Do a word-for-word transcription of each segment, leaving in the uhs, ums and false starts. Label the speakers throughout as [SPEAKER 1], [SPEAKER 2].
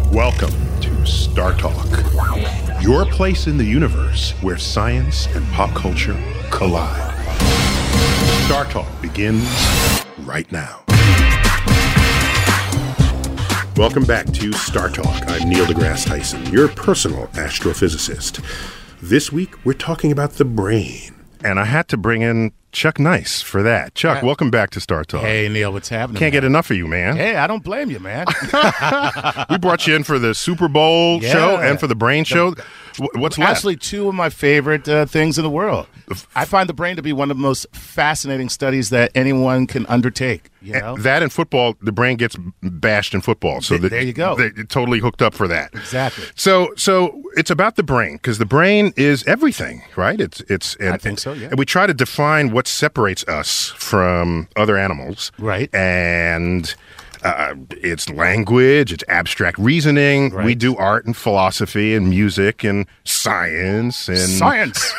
[SPEAKER 1] Welcome to Star Talk, your place in the universe where science and pop culture collide. Star Talk begins right now. Welcome back to Star Talk. I'm Neil deGrasse Tyson, your personal astrophysicist. This week, we're talking about the brain. And I had to bring in Chuck Nice for that. Chuck, uh, welcome back to Star Talk.
[SPEAKER 2] Hey, Neil, what's happening?
[SPEAKER 1] Can't
[SPEAKER 2] man?
[SPEAKER 1] get enough of you, man.
[SPEAKER 2] Hey, I don't blame you, man.
[SPEAKER 1] We brought you in for the Super Bowl
[SPEAKER 2] yeah.
[SPEAKER 1] show and for the brain show. What's left?
[SPEAKER 2] Actually, two of my favorite uh, things in the world. I find the brain to be one of the most fascinating studies that anyone can undertake. You know?
[SPEAKER 1] That and football, the brain gets bashed in football. So
[SPEAKER 2] there, there you go.
[SPEAKER 1] They're totally hooked up for that.
[SPEAKER 2] Exactly.
[SPEAKER 1] So, so it's about the brain because the brain is everything, right? It's it's. And,
[SPEAKER 2] I think so. Yeah.
[SPEAKER 1] And we try to define what separates us from other animals,
[SPEAKER 2] right?
[SPEAKER 1] And uh, it's language, it's abstract reasoning.
[SPEAKER 2] Right.
[SPEAKER 1] We do art and philosophy and music and science and
[SPEAKER 2] science.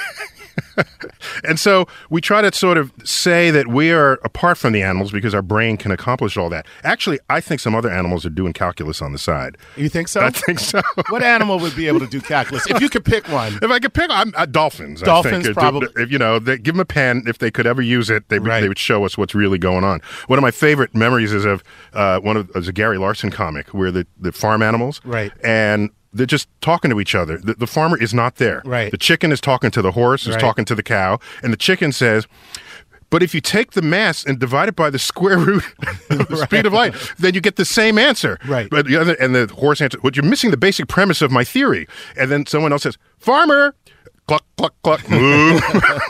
[SPEAKER 1] And so we try to sort of say that we are apart from the animals because our brain can accomplish all that. Actually, I think some other animals are doing calculus on the side.
[SPEAKER 2] You think so?
[SPEAKER 1] I think so.
[SPEAKER 2] What animal would be able to do calculus? If you could pick one.
[SPEAKER 1] If I could pick, I'm, uh, dolphins.
[SPEAKER 2] Dolphins,
[SPEAKER 1] I think.
[SPEAKER 2] probably.
[SPEAKER 1] If, you know, they, give them a pen. If they could ever use it, they,
[SPEAKER 2] right.
[SPEAKER 1] they would show us what's really going on. One of my favorite memories is of uh, one of is a Gary Larson comic where the, the farm animals.
[SPEAKER 2] Right.
[SPEAKER 1] And they're just talking to each other. The, the farmer is not there.
[SPEAKER 2] Right.
[SPEAKER 1] The chicken is talking to the horse, is
[SPEAKER 2] right.
[SPEAKER 1] talking to the cow, and the chicken says, but if you take the mass and divide it by the square root of the speed of light, then you get the same answer.
[SPEAKER 2] Right.
[SPEAKER 1] But the other, and the horse answers, well, you're missing the basic premise of my theory. And then someone else says, farmer, cluck, cluck, cluck, moo.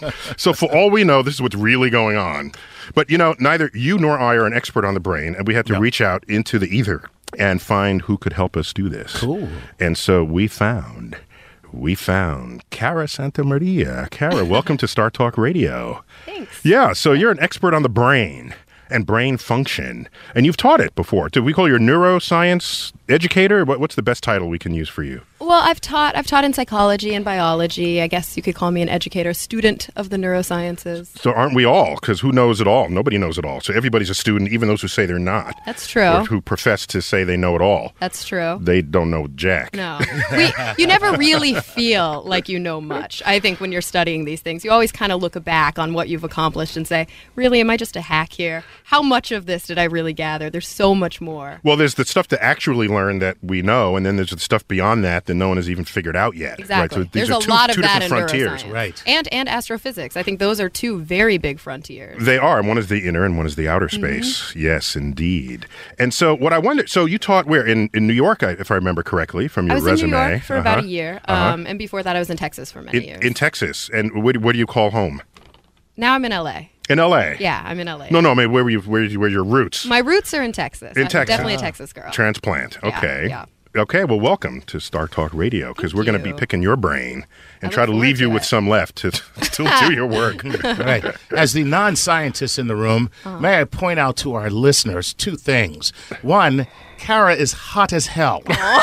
[SPEAKER 1] So for all we know, this is what's really going on. But, you know, neither you nor I are an expert on the brain, and we had to no. reach out into the ether and find who could help us do this.
[SPEAKER 2] Cool.
[SPEAKER 1] And so we found, we found Cara Santamaria. Cara, welcome to Star Talk Radio.
[SPEAKER 3] Thanks.
[SPEAKER 1] Yeah, so you're an expert on the brain and brain function, and you've taught it before. Do we call you a neuroscience educator? What, what's the best title we can use for you?
[SPEAKER 3] Well, I've taught I've taught in psychology and biology. I guess you could call me an educator, student of the neurosciences.
[SPEAKER 1] So aren't we all? Because who knows it all? Nobody knows it all. So everybody's a student, even those who say they're not.
[SPEAKER 3] That's true.
[SPEAKER 1] Or who profess to say they know it all.
[SPEAKER 3] That's true.
[SPEAKER 1] They don't know jack.
[SPEAKER 3] No. We, you never really feel like you know much. I think when you're studying these things, you always kind of look back on what you've accomplished and say, really, am I just a hack here? How much of this did I really gather? There's so much more.
[SPEAKER 1] Well, there's the stuff to actually learn that we know, and then there's the stuff beyond that that no one has even figured out yet.
[SPEAKER 3] Exactly.
[SPEAKER 1] Right? So
[SPEAKER 3] there's
[SPEAKER 1] these
[SPEAKER 3] a
[SPEAKER 1] are two,
[SPEAKER 3] lot of
[SPEAKER 1] two
[SPEAKER 3] that
[SPEAKER 1] different
[SPEAKER 3] in
[SPEAKER 1] frontiers.
[SPEAKER 3] neuroscience.
[SPEAKER 2] Right.
[SPEAKER 3] And, and astrophysics. I think those are two very big frontiers.
[SPEAKER 1] They are, and one is the inner and one is the outer space. Mm-hmm. Yes, indeed. And so what I wonder, so you taught where? In, in New York, if I remember correctly, from your
[SPEAKER 3] I was
[SPEAKER 1] resume.
[SPEAKER 3] in New York for
[SPEAKER 1] uh-huh.
[SPEAKER 3] about a year, um,
[SPEAKER 1] uh-huh.
[SPEAKER 3] and before that I was in Texas for many
[SPEAKER 1] in,
[SPEAKER 3] years.
[SPEAKER 1] In Texas. And what, what do you call home?
[SPEAKER 3] Now I'm in L A.
[SPEAKER 1] In L A?
[SPEAKER 3] Yeah, I'm in L A.
[SPEAKER 1] No, no, I mean, where were you, where, where are your roots?
[SPEAKER 3] My roots are in Texas.
[SPEAKER 1] In
[SPEAKER 3] I'm
[SPEAKER 1] Texas.
[SPEAKER 3] definitely a Texas girl.
[SPEAKER 1] Transplant. Okay.
[SPEAKER 3] Yeah, yeah.
[SPEAKER 1] Okay, well, welcome to Star Talk Radio, because we're going to be picking your brain and
[SPEAKER 3] I
[SPEAKER 1] try to
[SPEAKER 3] look
[SPEAKER 1] leave
[SPEAKER 3] forward
[SPEAKER 1] you
[SPEAKER 3] to
[SPEAKER 1] with
[SPEAKER 3] it.
[SPEAKER 1] some left to, to do your work.
[SPEAKER 2] Right. As the non-scientist in the room, uh-huh. may I point out to our listeners two things. One, Cara is hot as hell.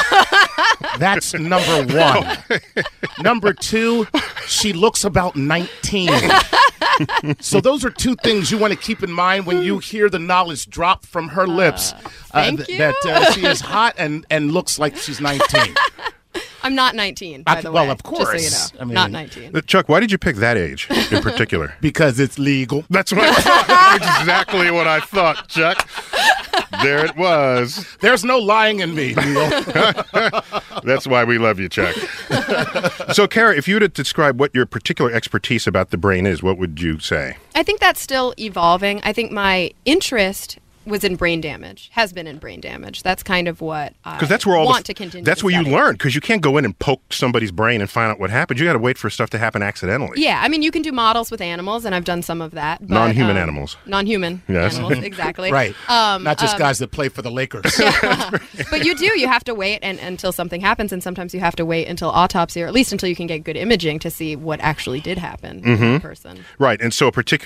[SPEAKER 2] That's number one. Number two, she looks about nineteen. So those are two things you want to keep in mind when you hear the knowledge drop from her lips.
[SPEAKER 3] Uh,
[SPEAKER 2] uh,
[SPEAKER 3] thank
[SPEAKER 2] th-
[SPEAKER 3] you.
[SPEAKER 2] That uh, she is hot and, and looks like she's nineteen.
[SPEAKER 3] I'm not nineteen, by
[SPEAKER 2] I,
[SPEAKER 3] the
[SPEAKER 2] well,
[SPEAKER 3] way.
[SPEAKER 2] of course.
[SPEAKER 3] Just so you know.
[SPEAKER 2] I mean,
[SPEAKER 3] not nineteen.
[SPEAKER 1] Uh, Chuck, why did you pick that age in particular?
[SPEAKER 2] Because it's legal.
[SPEAKER 1] That's what I thought. That's exactly what I thought, Chuck. There it was.
[SPEAKER 2] There's no lying in me, Neil.
[SPEAKER 1] That's why we love you, Chuck. So, Cara, if you were to describe what your particular expertise about the brain is, what would you say?
[SPEAKER 3] I think that's still evolving. I think my interest was in brain damage, has been in brain damage. That's kind of what I
[SPEAKER 1] that's where all
[SPEAKER 3] want
[SPEAKER 1] the,
[SPEAKER 3] to continue
[SPEAKER 1] That's
[SPEAKER 3] to
[SPEAKER 1] where
[SPEAKER 3] study.
[SPEAKER 1] you learn, because you can't go in and poke somebody's brain and find out what happened. You got to wait for stuff to happen accidentally.
[SPEAKER 3] Yeah, I mean, you can do models with animals, and I've done some of that. But,
[SPEAKER 1] Non-human
[SPEAKER 3] um,
[SPEAKER 1] animals.
[SPEAKER 3] Non-human
[SPEAKER 1] Yes.
[SPEAKER 3] animals, exactly.
[SPEAKER 2] Right.
[SPEAKER 3] Um,
[SPEAKER 2] Not just
[SPEAKER 3] um,
[SPEAKER 2] guys that play for the Lakers.
[SPEAKER 3] Yeah. But you do. You have to wait and, until something happens, and sometimes you have to wait until autopsy, or at least until you can get good imaging to see what actually did happen
[SPEAKER 1] Mm-hmm.
[SPEAKER 3] to the person.
[SPEAKER 1] Right, and so a particular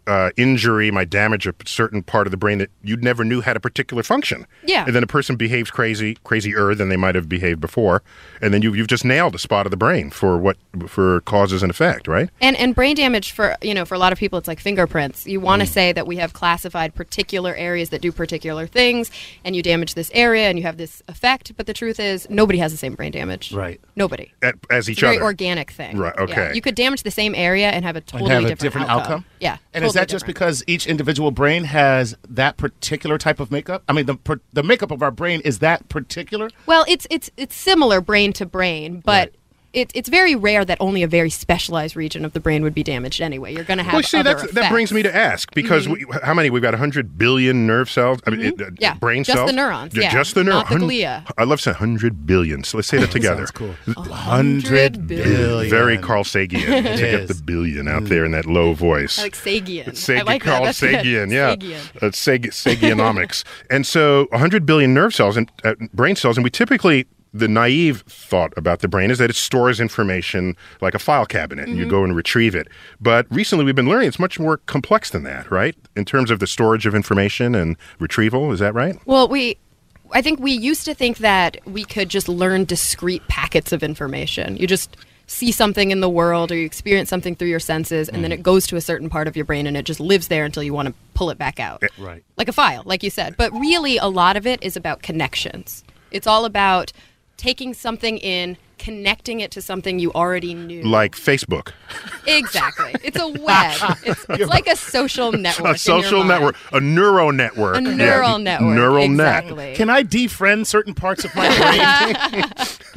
[SPEAKER 1] uh, injury might damage a certain part of the brain that you never knew had a particular function.
[SPEAKER 3] Yeah.
[SPEAKER 1] And then a person behaves crazy, crazier than they might have behaved before, and then you, you've just nailed a spot of the brain for what for causes and effect, right?
[SPEAKER 3] And and brain damage for you know for a lot of people it's like fingerprints. You want to mm. say that we have classified particular areas that do particular things, and you damage this area and you have this effect. But the truth is, nobody has the same brain damage.
[SPEAKER 2] Right.
[SPEAKER 3] Nobody.
[SPEAKER 1] At, as each
[SPEAKER 3] it's a very
[SPEAKER 1] other.
[SPEAKER 3] organic thing.
[SPEAKER 1] Right. Okay.
[SPEAKER 3] Yeah. You could damage the same area and have a totally
[SPEAKER 2] and have a
[SPEAKER 3] different,
[SPEAKER 2] different
[SPEAKER 3] outcome.
[SPEAKER 2] outcome.
[SPEAKER 3] Yeah.
[SPEAKER 2] And
[SPEAKER 3] totally
[SPEAKER 2] is that just
[SPEAKER 3] different.
[SPEAKER 2] because each individual brain has that particular type of makeup? I mean, the per, the makeup of our brain is that particular?
[SPEAKER 3] Well, it's it's it's similar brain to brain, but.
[SPEAKER 2] Right.
[SPEAKER 3] It, it's very rare that only a very specialized region of the brain would be damaged anyway. You're going to have
[SPEAKER 1] well, see,
[SPEAKER 3] other
[SPEAKER 1] that's,
[SPEAKER 3] effects.
[SPEAKER 1] that brings me to ask, because
[SPEAKER 3] Mm-hmm.
[SPEAKER 1] we, how many? We've got one hundred billion nerve cells? I mean,
[SPEAKER 3] Mm-hmm.
[SPEAKER 1] it, uh,
[SPEAKER 3] Yeah,
[SPEAKER 1] brain
[SPEAKER 3] just
[SPEAKER 1] cells?
[SPEAKER 3] the neurons, yeah,
[SPEAKER 1] Just the
[SPEAKER 3] not
[SPEAKER 1] neurons.
[SPEAKER 3] the glia.
[SPEAKER 1] I love saying one hundred billion. So let's say that together.
[SPEAKER 2] Sounds cool.
[SPEAKER 3] hundred
[SPEAKER 2] Hundred billion.
[SPEAKER 1] Very Carl Sagan to get
[SPEAKER 2] is.
[SPEAKER 1] the billion out there in that low voice.
[SPEAKER 3] I like Sagian.
[SPEAKER 1] Sag-
[SPEAKER 3] I like
[SPEAKER 1] Carl
[SPEAKER 3] that. That's good.
[SPEAKER 1] Sagan, yeah.
[SPEAKER 3] Sagian.
[SPEAKER 1] Uh, Sag- Sagianomics. And so one hundred billion nerve cells and uh, brain cells, and we typically, the naive thought about the brain is that it stores information like a file cabinet, and you go and retrieve it. But recently we've been learning it's much more complex than that, right? In terms of the storage of information and retrieval, is that right?
[SPEAKER 3] Well, we, I think we used to think that we could just learn discrete packets of information. You just see something in the world or you experience something through your senses, and then it goes to a certain part of your brain and it just lives there until you want to pull it back out.
[SPEAKER 2] Right.
[SPEAKER 3] Like a file, like you said. But really, a lot of it is about connections. It's all about taking something in, connecting it to something you already knew.
[SPEAKER 1] Like Facebook.
[SPEAKER 3] Exactly. It's a web. It's, it's like a social network.
[SPEAKER 1] A
[SPEAKER 3] in
[SPEAKER 1] social
[SPEAKER 3] your mind.
[SPEAKER 1] network. A neural network.
[SPEAKER 3] A
[SPEAKER 1] Yeah.
[SPEAKER 3] neural network.
[SPEAKER 1] Neural net.
[SPEAKER 3] exactly.
[SPEAKER 2] Can I defriend certain parts of my brain?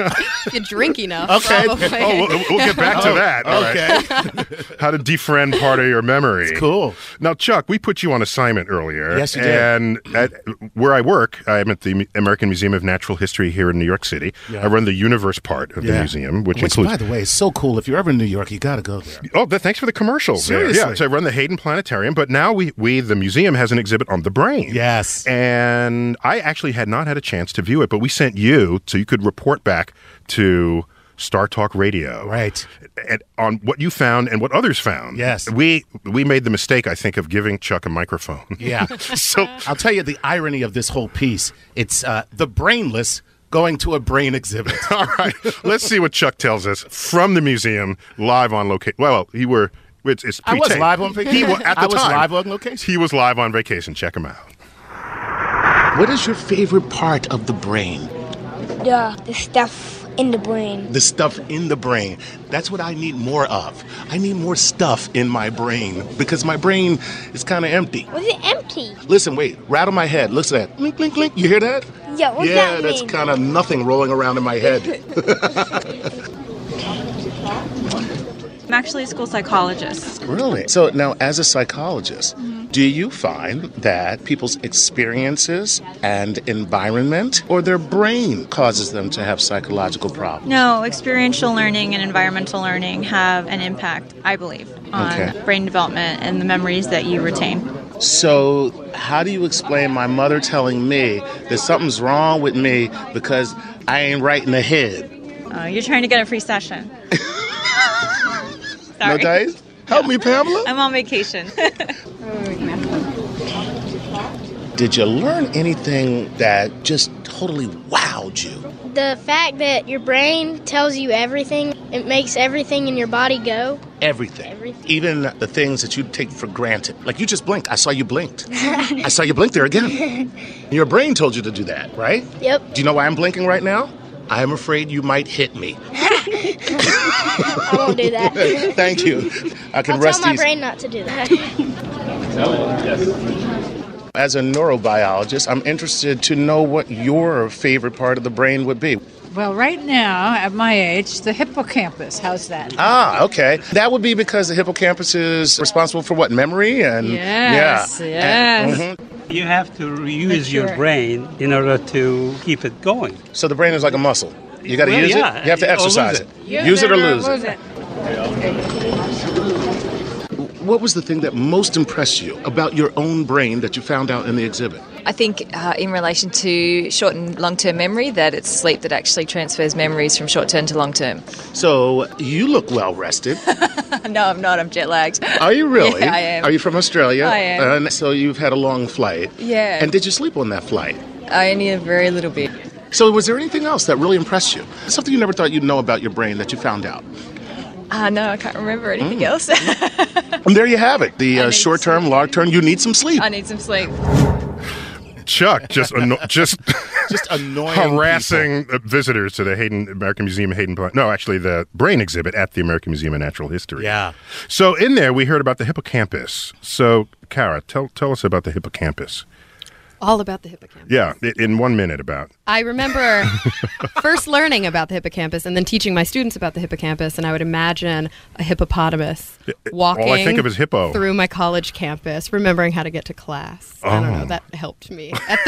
[SPEAKER 3] If you drink enough.
[SPEAKER 2] Okay.
[SPEAKER 3] Probably.
[SPEAKER 1] Oh, we'll, we'll get back to that. All right.
[SPEAKER 2] Okay.
[SPEAKER 1] How to defriend part of your memory.
[SPEAKER 2] Cool.
[SPEAKER 1] Now, Chuck, we put you on assignment earlier.
[SPEAKER 2] Yes, you did.
[SPEAKER 1] And at where I work, I'm at the M- American Museum of Natural History here in New York City.
[SPEAKER 2] Yeah.
[SPEAKER 1] I run the universe part of the
[SPEAKER 2] Yeah.
[SPEAKER 1] museum, which,
[SPEAKER 2] Which,
[SPEAKER 1] includes.
[SPEAKER 2] by the way, is so cool. If you're ever in New York, you got to go there.
[SPEAKER 1] Oh, th- thanks for the commercial. there.
[SPEAKER 2] Seriously.
[SPEAKER 1] Yeah, so I run the Hayden Planetarium, but now we, we, the museum, has an exhibit on the brain.
[SPEAKER 2] Yes.
[SPEAKER 1] And I actually had not had a chance to view it, but we sent you so you could report back to Star Talk Radio.
[SPEAKER 2] Right.
[SPEAKER 1] And on what you found and what others found.
[SPEAKER 2] Yes.
[SPEAKER 1] We we made the mistake, I think, of giving Chuck a microphone.
[SPEAKER 2] Yeah.
[SPEAKER 1] so
[SPEAKER 2] I'll tell you the irony of this whole piece. It's uh, the brainless going to a brain exhibit.
[SPEAKER 1] all right, let's see what Chuck tells us from the museum, live on location. Well, he were. It's, it's
[SPEAKER 2] I was
[SPEAKER 1] pre-taped.
[SPEAKER 2] live on vacation.
[SPEAKER 1] He wa- at the
[SPEAKER 2] I was
[SPEAKER 1] time,
[SPEAKER 2] live on location.
[SPEAKER 1] He was live on vacation. Check him out.
[SPEAKER 4] What is your favorite part of the brain?
[SPEAKER 5] The, the stuff in the brain.
[SPEAKER 4] The stuff in the brain. That's what I need more of. I need more stuff in my brain because my brain is kind of empty.
[SPEAKER 5] Was it empty?
[SPEAKER 4] Listen, wait. Rattle my head. Listen to that. Blink, blink, blink. You hear that?
[SPEAKER 5] Yeah, what's
[SPEAKER 4] yeah,
[SPEAKER 5] that
[SPEAKER 4] that's
[SPEAKER 5] mean?
[SPEAKER 4] kind of nothing rolling around in my head.
[SPEAKER 6] I'm actually a school psychologist.
[SPEAKER 4] Really? So now, as a psychologist, do you find that people's experiences and environment or their brain causes them to have psychological problems?
[SPEAKER 6] No, experiential learning and environmental learning have an impact, I believe, on
[SPEAKER 4] Okay.
[SPEAKER 6] brain development and the memories that you retain.
[SPEAKER 4] So, how do you explain my mother telling me that something's wrong with me because I ain't right in the head?
[SPEAKER 6] Uh, you're trying to get a free session.
[SPEAKER 4] No,
[SPEAKER 6] Sorry.
[SPEAKER 4] guys? Help me, Pamela.
[SPEAKER 6] I'm on vacation.
[SPEAKER 4] Did you learn anything that just totally wowed you?
[SPEAKER 5] The fact that your brain tells you everything, it makes everything in your body go.
[SPEAKER 4] Everything.
[SPEAKER 5] Everything.
[SPEAKER 4] Even the things that you take for granted. Like you just blinked. I saw you blinked. I saw you blink there again. Your brain told you to do that, right?
[SPEAKER 5] Yep.
[SPEAKER 4] Do you know why I'm blinking right now? I am afraid you might hit me.
[SPEAKER 5] I won't do that.
[SPEAKER 4] Thank you. I can
[SPEAKER 5] I'll
[SPEAKER 4] rest
[SPEAKER 5] tell my
[SPEAKER 4] these.
[SPEAKER 5] brain not to do that.
[SPEAKER 4] As a neurobiologist, I'm interested to know what your favorite part of the brain would be.
[SPEAKER 7] Well, right now, at my age, the hippocampus. How's that?
[SPEAKER 4] Ah, okay. That would be because the hippocampus is responsible for what, memory? And
[SPEAKER 7] Yes,
[SPEAKER 4] yeah.
[SPEAKER 7] yes.
[SPEAKER 4] And- mhm.
[SPEAKER 8] You have to use your
[SPEAKER 7] sure.
[SPEAKER 8] brain in order to keep it going.
[SPEAKER 4] So the brain is like a muscle. You got to
[SPEAKER 8] Well,
[SPEAKER 4] use
[SPEAKER 8] yeah,
[SPEAKER 4] it. You have to
[SPEAKER 8] or
[SPEAKER 4] exercise
[SPEAKER 8] lose
[SPEAKER 4] it. Use it or lose it.
[SPEAKER 7] it.
[SPEAKER 4] What was the thing that most impressed you about your own brain that you found out in the exhibit?
[SPEAKER 9] I think uh, in relation to short and long-term memory, that it's sleep that actually transfers memories from short-term to long-term.
[SPEAKER 4] So you look well-rested.
[SPEAKER 9] No, I'm not. I'm jet-lagged.
[SPEAKER 4] Are you really?
[SPEAKER 9] Yeah, I am.
[SPEAKER 4] Are you from Australia?
[SPEAKER 9] I am.
[SPEAKER 4] And so you've had a long flight.
[SPEAKER 9] Yeah.
[SPEAKER 4] And did you sleep on that flight?
[SPEAKER 9] I only a very little bit.
[SPEAKER 4] So was there anything else that really impressed you? Something you never thought you'd know about your brain that you found out?
[SPEAKER 9] Uh, no, I can't remember anything
[SPEAKER 4] Mm.
[SPEAKER 9] else.
[SPEAKER 4] And there you have it. The
[SPEAKER 9] I
[SPEAKER 4] uh,
[SPEAKER 9] need
[SPEAKER 4] short-term,
[SPEAKER 9] sleep.
[SPEAKER 4] long-term, you need some sleep.
[SPEAKER 9] I need some sleep.
[SPEAKER 1] Chuck just anno- just
[SPEAKER 2] Just annoying
[SPEAKER 1] harassing uh, visitors to the Hayden American Museum of Hayden. Pla- No, actually, the brain exhibit at the American Museum of Natural History.
[SPEAKER 2] Yeah.
[SPEAKER 1] So in there, we heard about the hippocampus. So, Kara, tell tell us about the hippocampus.
[SPEAKER 3] All about the hippocampus.
[SPEAKER 1] Yeah, i- in one minute about.
[SPEAKER 3] I remember first learning about the hippocampus and then teaching my students about the hippocampus, and I would imagine a hippopotamus walking
[SPEAKER 1] All I think of is hippo.
[SPEAKER 3] through my college campus, remembering how to get to class. I don't know,
[SPEAKER 1] Oh.
[SPEAKER 3] that helped me at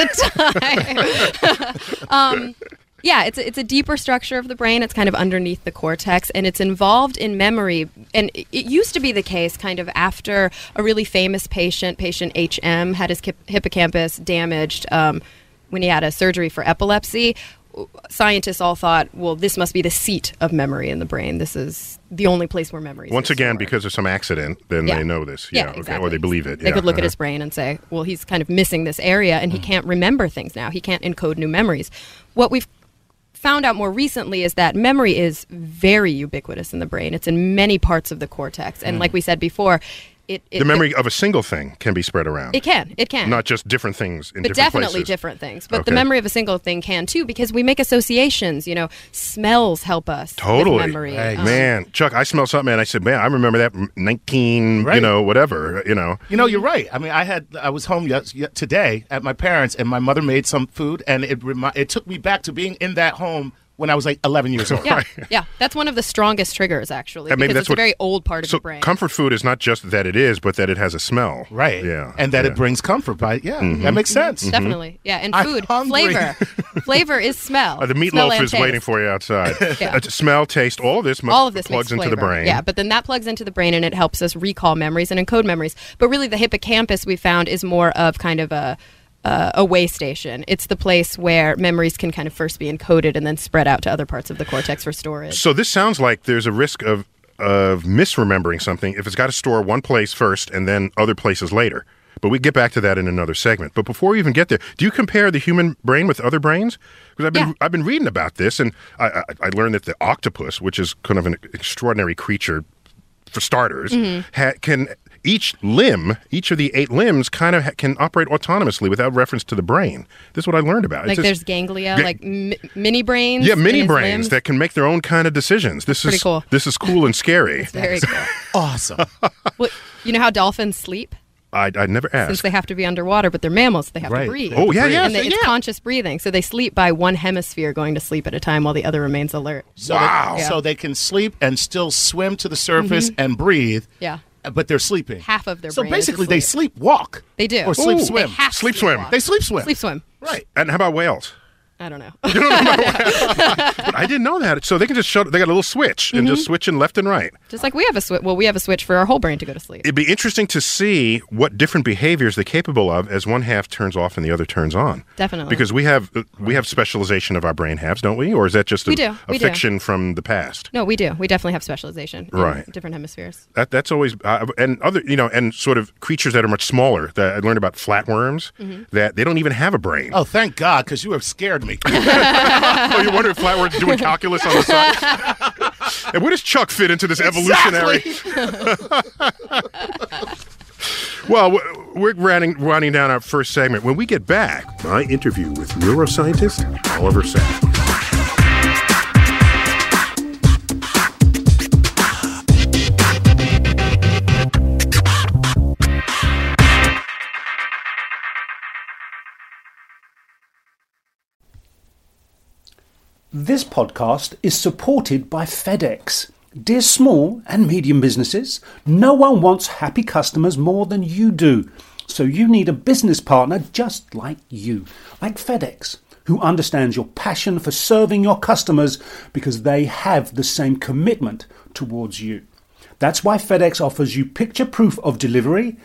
[SPEAKER 3] the time. um, yeah, it's a, it's a deeper structure of the brain. It's kind of underneath the cortex, and it's involved in memory. And it, it used to be the case kind of after a really famous patient, patient H M, had his hip- hippocampus damaged um, when he had a surgery for epilepsy. Scientists all thought, well, this must be the seat of memory in the brain. This is the only place where memory is
[SPEAKER 1] Once again,
[SPEAKER 3] stored.
[SPEAKER 1] because of some accident, then
[SPEAKER 3] Yeah.
[SPEAKER 1] they know this.
[SPEAKER 3] Yeah,
[SPEAKER 1] okay,
[SPEAKER 3] exactly.
[SPEAKER 1] or they believe it.
[SPEAKER 3] They
[SPEAKER 1] yeah,
[SPEAKER 3] could look at
[SPEAKER 1] uh-huh.
[SPEAKER 3] his brain and say, well, he's kind of missing this area, and he can't remember things now. He can't encode new memories. What we've found out more recently is that memory is very ubiquitous in the brain. It's in many parts of the cortex. And like we said before, it, it
[SPEAKER 1] The memory of a single thing can be spread around.
[SPEAKER 3] It can. It can.
[SPEAKER 1] Not just different things in
[SPEAKER 3] but
[SPEAKER 1] different
[SPEAKER 3] definitely
[SPEAKER 1] places.
[SPEAKER 3] different things. But the
[SPEAKER 1] Okay.
[SPEAKER 3] memory of a single thing can too, because we make associations. You know, smells help us
[SPEAKER 1] Totally.
[SPEAKER 3] with memory. Um,
[SPEAKER 1] Man, Chuck, I smell something, and I said, man, I remember that m- nineteen, you
[SPEAKER 2] Right.
[SPEAKER 1] know, whatever, you know.
[SPEAKER 2] You know, you're right. I mean, I had I was home yes, ye- today at my parents', and my mother made some food, and it remi- it took me back to being in that home when I was like eleven years old.
[SPEAKER 3] Yeah, yeah, that's one of the strongest triggers, actually,
[SPEAKER 1] And maybe
[SPEAKER 3] because
[SPEAKER 1] that's
[SPEAKER 3] it's
[SPEAKER 1] what-
[SPEAKER 3] a very old part of
[SPEAKER 1] So
[SPEAKER 3] the brain.
[SPEAKER 1] comfort food is not just that it is, but that it has a smell.
[SPEAKER 2] Right.
[SPEAKER 1] Yeah.
[SPEAKER 2] And that
[SPEAKER 1] yeah.
[SPEAKER 2] it brings comfort by yeah,
[SPEAKER 1] Mhm.
[SPEAKER 2] that makes sense.
[SPEAKER 3] Definitely, yeah, and
[SPEAKER 2] I'm
[SPEAKER 3] food,
[SPEAKER 2] hungry.
[SPEAKER 3] flavor, flavor is smell.
[SPEAKER 1] Uh, the
[SPEAKER 3] Smell
[SPEAKER 1] meatloaf
[SPEAKER 3] and
[SPEAKER 1] is
[SPEAKER 3] taste.
[SPEAKER 1] waiting for you outside.
[SPEAKER 3] Yeah.
[SPEAKER 1] Uh, smell, taste, all of this must
[SPEAKER 3] All of this
[SPEAKER 1] plugs
[SPEAKER 3] makes
[SPEAKER 1] into the
[SPEAKER 3] flavor.
[SPEAKER 1] brain.
[SPEAKER 3] Yeah, but then that plugs into the brain and it helps us recall memories and encode memories. But really, the hippocampus we found is more of kind of a uh, a way station. It's the place where memories can kind of first be encoded and then spread out to other parts of the cortex for storage.
[SPEAKER 1] So this sounds like there's a risk of of misremembering something if it's got to store one place first and then other places later. But we get back to that in another segment. But before we even get there, do you compare the human brain with other brains? Because I've been
[SPEAKER 3] Yeah.
[SPEAKER 1] I've been reading about this, and I, I, I learned that the octopus, which is kind of an extraordinary creature for starters,
[SPEAKER 3] Mhm.
[SPEAKER 1] ha- can each limb, each of the eight limbs, kind of ha- can operate autonomously without reference to the brain. This is what I learned about.
[SPEAKER 3] Like
[SPEAKER 1] It's
[SPEAKER 3] there's
[SPEAKER 1] just-
[SPEAKER 3] ganglia,
[SPEAKER 1] Ga-
[SPEAKER 3] like m- mini brains.
[SPEAKER 1] yeah,
[SPEAKER 3] in
[SPEAKER 1] mini
[SPEAKER 3] his
[SPEAKER 1] brains
[SPEAKER 3] limbs.
[SPEAKER 1] that can make their own kind of decisions. This
[SPEAKER 3] Pretty
[SPEAKER 1] is
[SPEAKER 3] cool.
[SPEAKER 1] This is cool and scary.
[SPEAKER 3] It's very cool.
[SPEAKER 2] Awesome.
[SPEAKER 3] Well, you know how dolphins sleep?
[SPEAKER 1] I I never asked.
[SPEAKER 3] Since they have to be underwater, but they're mammals, they have
[SPEAKER 1] Right.
[SPEAKER 3] to breathe.
[SPEAKER 1] Oh, yeah, yeah,
[SPEAKER 3] And they,
[SPEAKER 1] so-
[SPEAKER 3] it's
[SPEAKER 1] yeah.
[SPEAKER 3] conscious breathing. So they sleep by one hemisphere going to sleep at a time while the other remains alert.
[SPEAKER 2] So
[SPEAKER 3] Yeah.
[SPEAKER 2] They, so they can sleep and still swim to the surface
[SPEAKER 3] Mhm.
[SPEAKER 2] and breathe.
[SPEAKER 3] Yeah.
[SPEAKER 2] But they're sleeping.
[SPEAKER 3] Half of their
[SPEAKER 2] So
[SPEAKER 3] brain is
[SPEAKER 2] basically, they
[SPEAKER 3] asleep.
[SPEAKER 2] sleep walk.
[SPEAKER 3] They do.
[SPEAKER 2] Or sleep
[SPEAKER 3] Ooh.
[SPEAKER 2] swim.
[SPEAKER 3] They have to
[SPEAKER 1] Sleep swim.
[SPEAKER 2] They sleep swim.
[SPEAKER 3] Sleep swim.
[SPEAKER 2] Right.
[SPEAKER 1] And how about whales?
[SPEAKER 3] I don't know.
[SPEAKER 1] But I didn't know that. So they can just shut. They got a little switch and just
[SPEAKER 3] Mhm.
[SPEAKER 1] switch in left and right.
[SPEAKER 3] Just like we have a switch. Well, we have a switch for our whole brain to go to sleep.
[SPEAKER 1] It'd be interesting to see what different behaviors they're capable of as one half turns off and the other turns on.
[SPEAKER 3] Definitely.
[SPEAKER 1] Because we have uh, we have specialization of our brain halves, don't we? Or is that just a,
[SPEAKER 3] We do.
[SPEAKER 1] a
[SPEAKER 3] We do.
[SPEAKER 1] fiction from the past?
[SPEAKER 3] No, we do. We definitely have specialization. in
[SPEAKER 1] Right.
[SPEAKER 3] Different hemispheres.
[SPEAKER 1] That that's always uh, and other you know and sort of creatures that are much smaller. That I learned about flatworms
[SPEAKER 3] Mhm.
[SPEAKER 1] that they don't even have a brain.
[SPEAKER 2] Oh, thank God, because you have scared me.
[SPEAKER 1] Oh, you wonder if flatworms are doing calculus on the side? And where does Chuck fit into this evolutionary? Well, w- we're running, running down our first segment. When we get back, my interview with neuroscientist Oliver Sacks.
[SPEAKER 10] This podcast is supported by FedEx. Dear small and medium businesses, no one wants happy customers more than you do. So you need a business partner just like you, like FedEx, who understands your passion for serving your customers because they have the same commitment towards you. That's why FedEx offers you picture proof of delivery,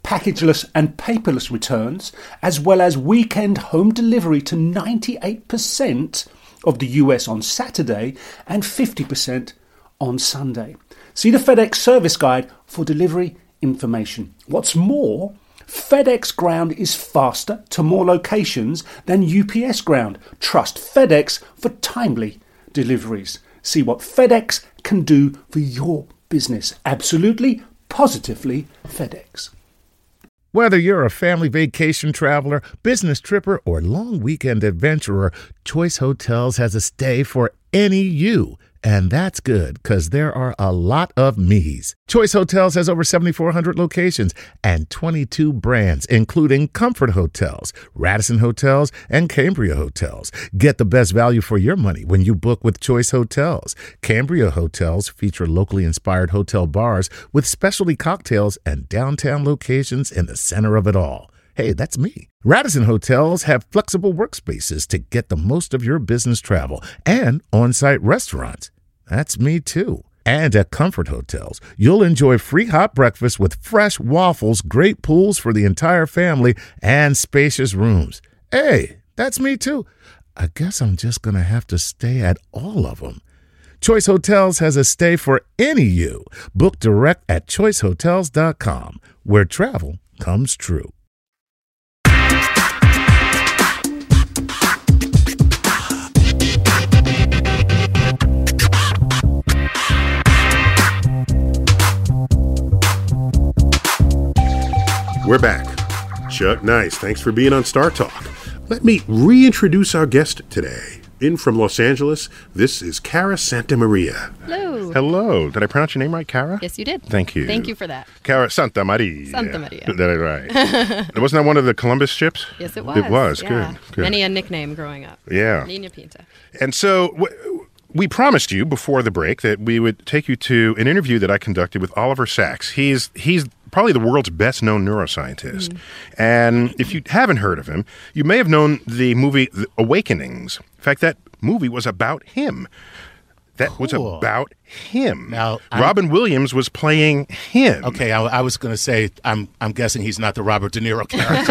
[SPEAKER 10] packageless and paperless returns, as well as weekend home delivery to ninety-eight percent of the U S on Saturday and fifty percent on Sunday. See the FedEx service guide for delivery information. What's more, FedEx Ground is faster to more locations than U P S Ground. Trust FedEx for timely deliveries. See what FedEx can do for your business. Absolutely, positively FedEx.
[SPEAKER 2] Whether you're a family vacation traveler, business tripper, or long weekend adventurer, Choice Hotels has a stay for any you. And that's good, because there are a lot of me's. Choice Hotels has over seventy-four hundred locations and twenty-two brands, including Comfort Hotels, Radisson Hotels, and Cambria Hotels. Get the best value for your money when you book with Choice Hotels. Cambria Hotels feature locally inspired hotel bars with specialty cocktails and downtown locations in the center of it all. Hey, that's me. Radisson Hotels have flexible workspaces to get the most of your business travel and on-site restaurants. That's me too. And at Comfort Hotels, you'll enjoy free hot breakfast with fresh waffles, great pools for the entire family, and spacious rooms. Hey, that's me too. I guess I'm just going to have to stay at all of them. Choice Hotels has a stay for any you. Book direct at choice hotels dot com, where travel comes true.
[SPEAKER 1] We're back. Chuck Nice, thanks for being on Star Talk. Let me reintroduce our guest today. In from Los Angeles, this is Cara Santamaria.
[SPEAKER 3] Hello.
[SPEAKER 1] Hello. Did I pronounce your name right, Cara?
[SPEAKER 3] Yes, you did.
[SPEAKER 1] Thank you.
[SPEAKER 3] Thank you for that.
[SPEAKER 1] Cara Santamaria.
[SPEAKER 3] Santamaria.
[SPEAKER 1] That is right. Wasn't that one of the Columbus ships?
[SPEAKER 3] Yes, it was.
[SPEAKER 1] It was.
[SPEAKER 3] Yeah.
[SPEAKER 1] Good. Good.
[SPEAKER 3] Many a nickname growing up.
[SPEAKER 1] Yeah.
[SPEAKER 3] Nina Pinta.
[SPEAKER 1] And so w- we promised you before the break that we would take you to an interview that I conducted with Oliver Sacks. He's he's probably the world's best-known neuroscientist. Mm. And if you haven't heard of him, you may have known the movie The Awakenings. In fact, that movie was about him. That cool. was about him. Now, Robin I'm, Williams was playing him.
[SPEAKER 2] Okay, I, I was going to say, I'm I'm guessing he's not the Robert De Niro character,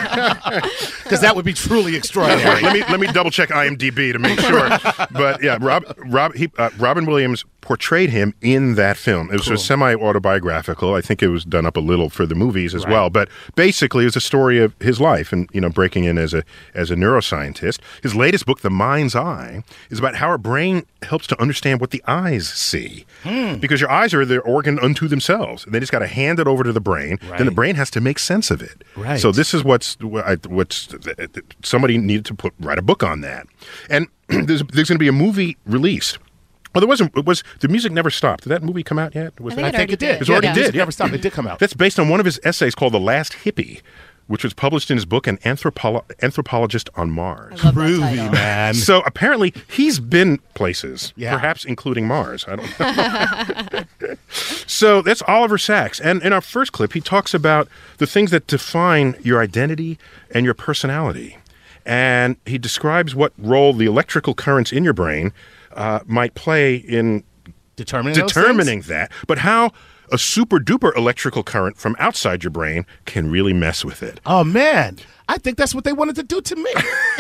[SPEAKER 2] because that would be truly extraordinary.
[SPEAKER 1] let me let me double check I M D B to make sure. But yeah, Rob, Rob, he, uh, Robin Williams portrayed him in that film. It was cool. semi-autobiographical. I think it was done up a little for the movies as right. well. But basically, it was a story of his life and you know breaking in as a as a neuroscientist. His latest book, The Mind's Eye, is about how our brain helps to understand what the eyes see. Hmm. Because your eyes are their organ unto themselves. They just got to hand it over to the brain. Right. Then the brain has to make sense of it. Right. So this is what's what's somebody needed to put write a book on that. And there's there's going to be a movie released. Well, there wasn't. It was the music never stopped. Did that movie come out yet? Was
[SPEAKER 3] I think,
[SPEAKER 1] it,
[SPEAKER 3] it, I think it did.
[SPEAKER 2] It
[SPEAKER 1] already
[SPEAKER 2] yeah,
[SPEAKER 1] did.
[SPEAKER 2] It never stopped. It did come out.
[SPEAKER 1] That's based on one of his essays called "The Last Hippie," which was published in his book "An Anthropolo- Anthropologist on Mars."
[SPEAKER 3] I love that title.
[SPEAKER 2] Man.
[SPEAKER 1] So apparently he's been places,
[SPEAKER 2] yeah.
[SPEAKER 1] perhaps including Mars. I don't know. So that's Oliver Sacks, and in our first clip, he talks about the things that define your identity and your personality, and he describes what role the electrical currents in your brain uh, might play in
[SPEAKER 2] determining
[SPEAKER 1] determining that, but how a super duper electrical current from outside your brain can really mess with it.
[SPEAKER 2] Oh man, I think that's what they wanted to do to me.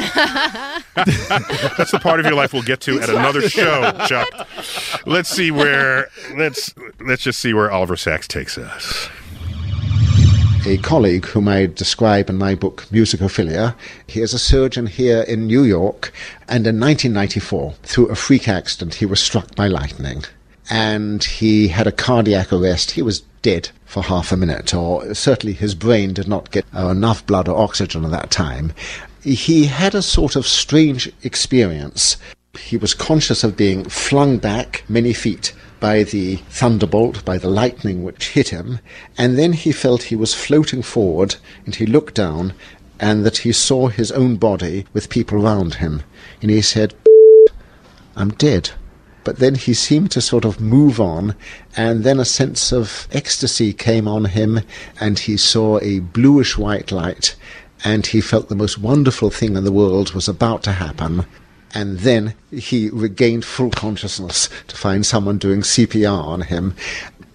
[SPEAKER 1] That's the part of your life we'll get to at another show, Chuck. Let's see where let's let's just see where Oliver Sacks takes us.
[SPEAKER 11] A colleague whom I describe in my book, Musicophilia, he is a surgeon here in New York, and in nineteen ninety-four, through a freak accident, he was struck by lightning. And he had a cardiac arrest. He was dead for half a minute, or certainly his brain did not get uh, enough blood or oxygen at that time. He had a sort of strange experience. He was conscious of being flung back many feet by the thunderbolt, by the lightning which hit him, and then he felt he was floating forward, and he looked down, and that he saw his own body with people around him. And he said, "I'm dead." But then he seemed to sort of move on, and then a sense of ecstasy came on him, and he saw a bluish-white light, and he felt the most wonderful thing in the world was about to happen. And then he regained full consciousness to find someone doing C P R on him.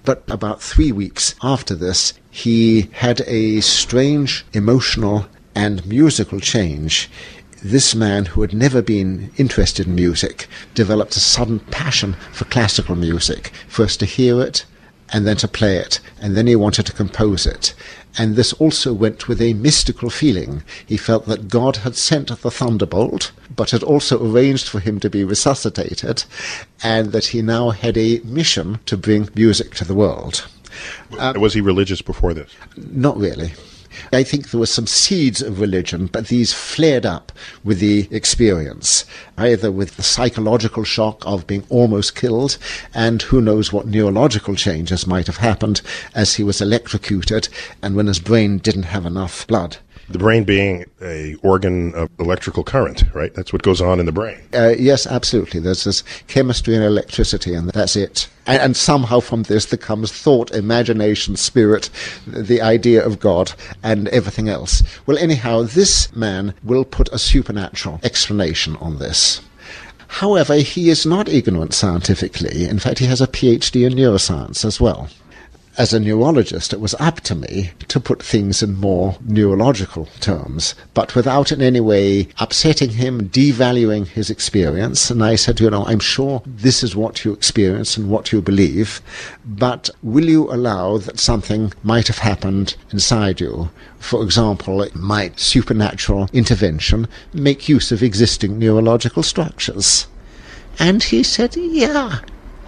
[SPEAKER 11] But about three weeks after this, he had a strange emotional and musical change. This man, who had never been interested in music, developed a sudden passion for classical music, first to hear it, and then to play it, and then he wanted to compose it. And this also went with a mystical feeling. He felt that God had sent the thunderbolt, but had also arranged for him to be resuscitated, and that he now had a mission to bring music to the world.
[SPEAKER 1] Um, was he religious before this?
[SPEAKER 11] Not really. I think there were some seeds of religion, but these flared up with the experience, either with the psychological shock of being almost killed, and who knows what neurological changes might have happened as he was electrocuted and when his brain didn't have enough blood.
[SPEAKER 1] The brain being a organ of electrical current, right? That's what goes on in the brain.
[SPEAKER 11] Uh, yes, absolutely. There's this chemistry and electricity, and that's it. And, and somehow from this there comes thought, imagination, spirit, the idea of God, and everything else. Well, anyhow, this man will put a supernatural explanation on this. However, he is not ignorant scientifically. In fact, he has a P H D in neuroscience as well. As a neurologist, it was up to me to put things in more neurological terms, but without in any way upsetting him, devaluing his experience. And I said, you know, I'm sure this is what you experience and what you believe, but will you allow that something might have happened inside you? For example, might supernatural intervention make use of existing neurological structures? And he said, yeah.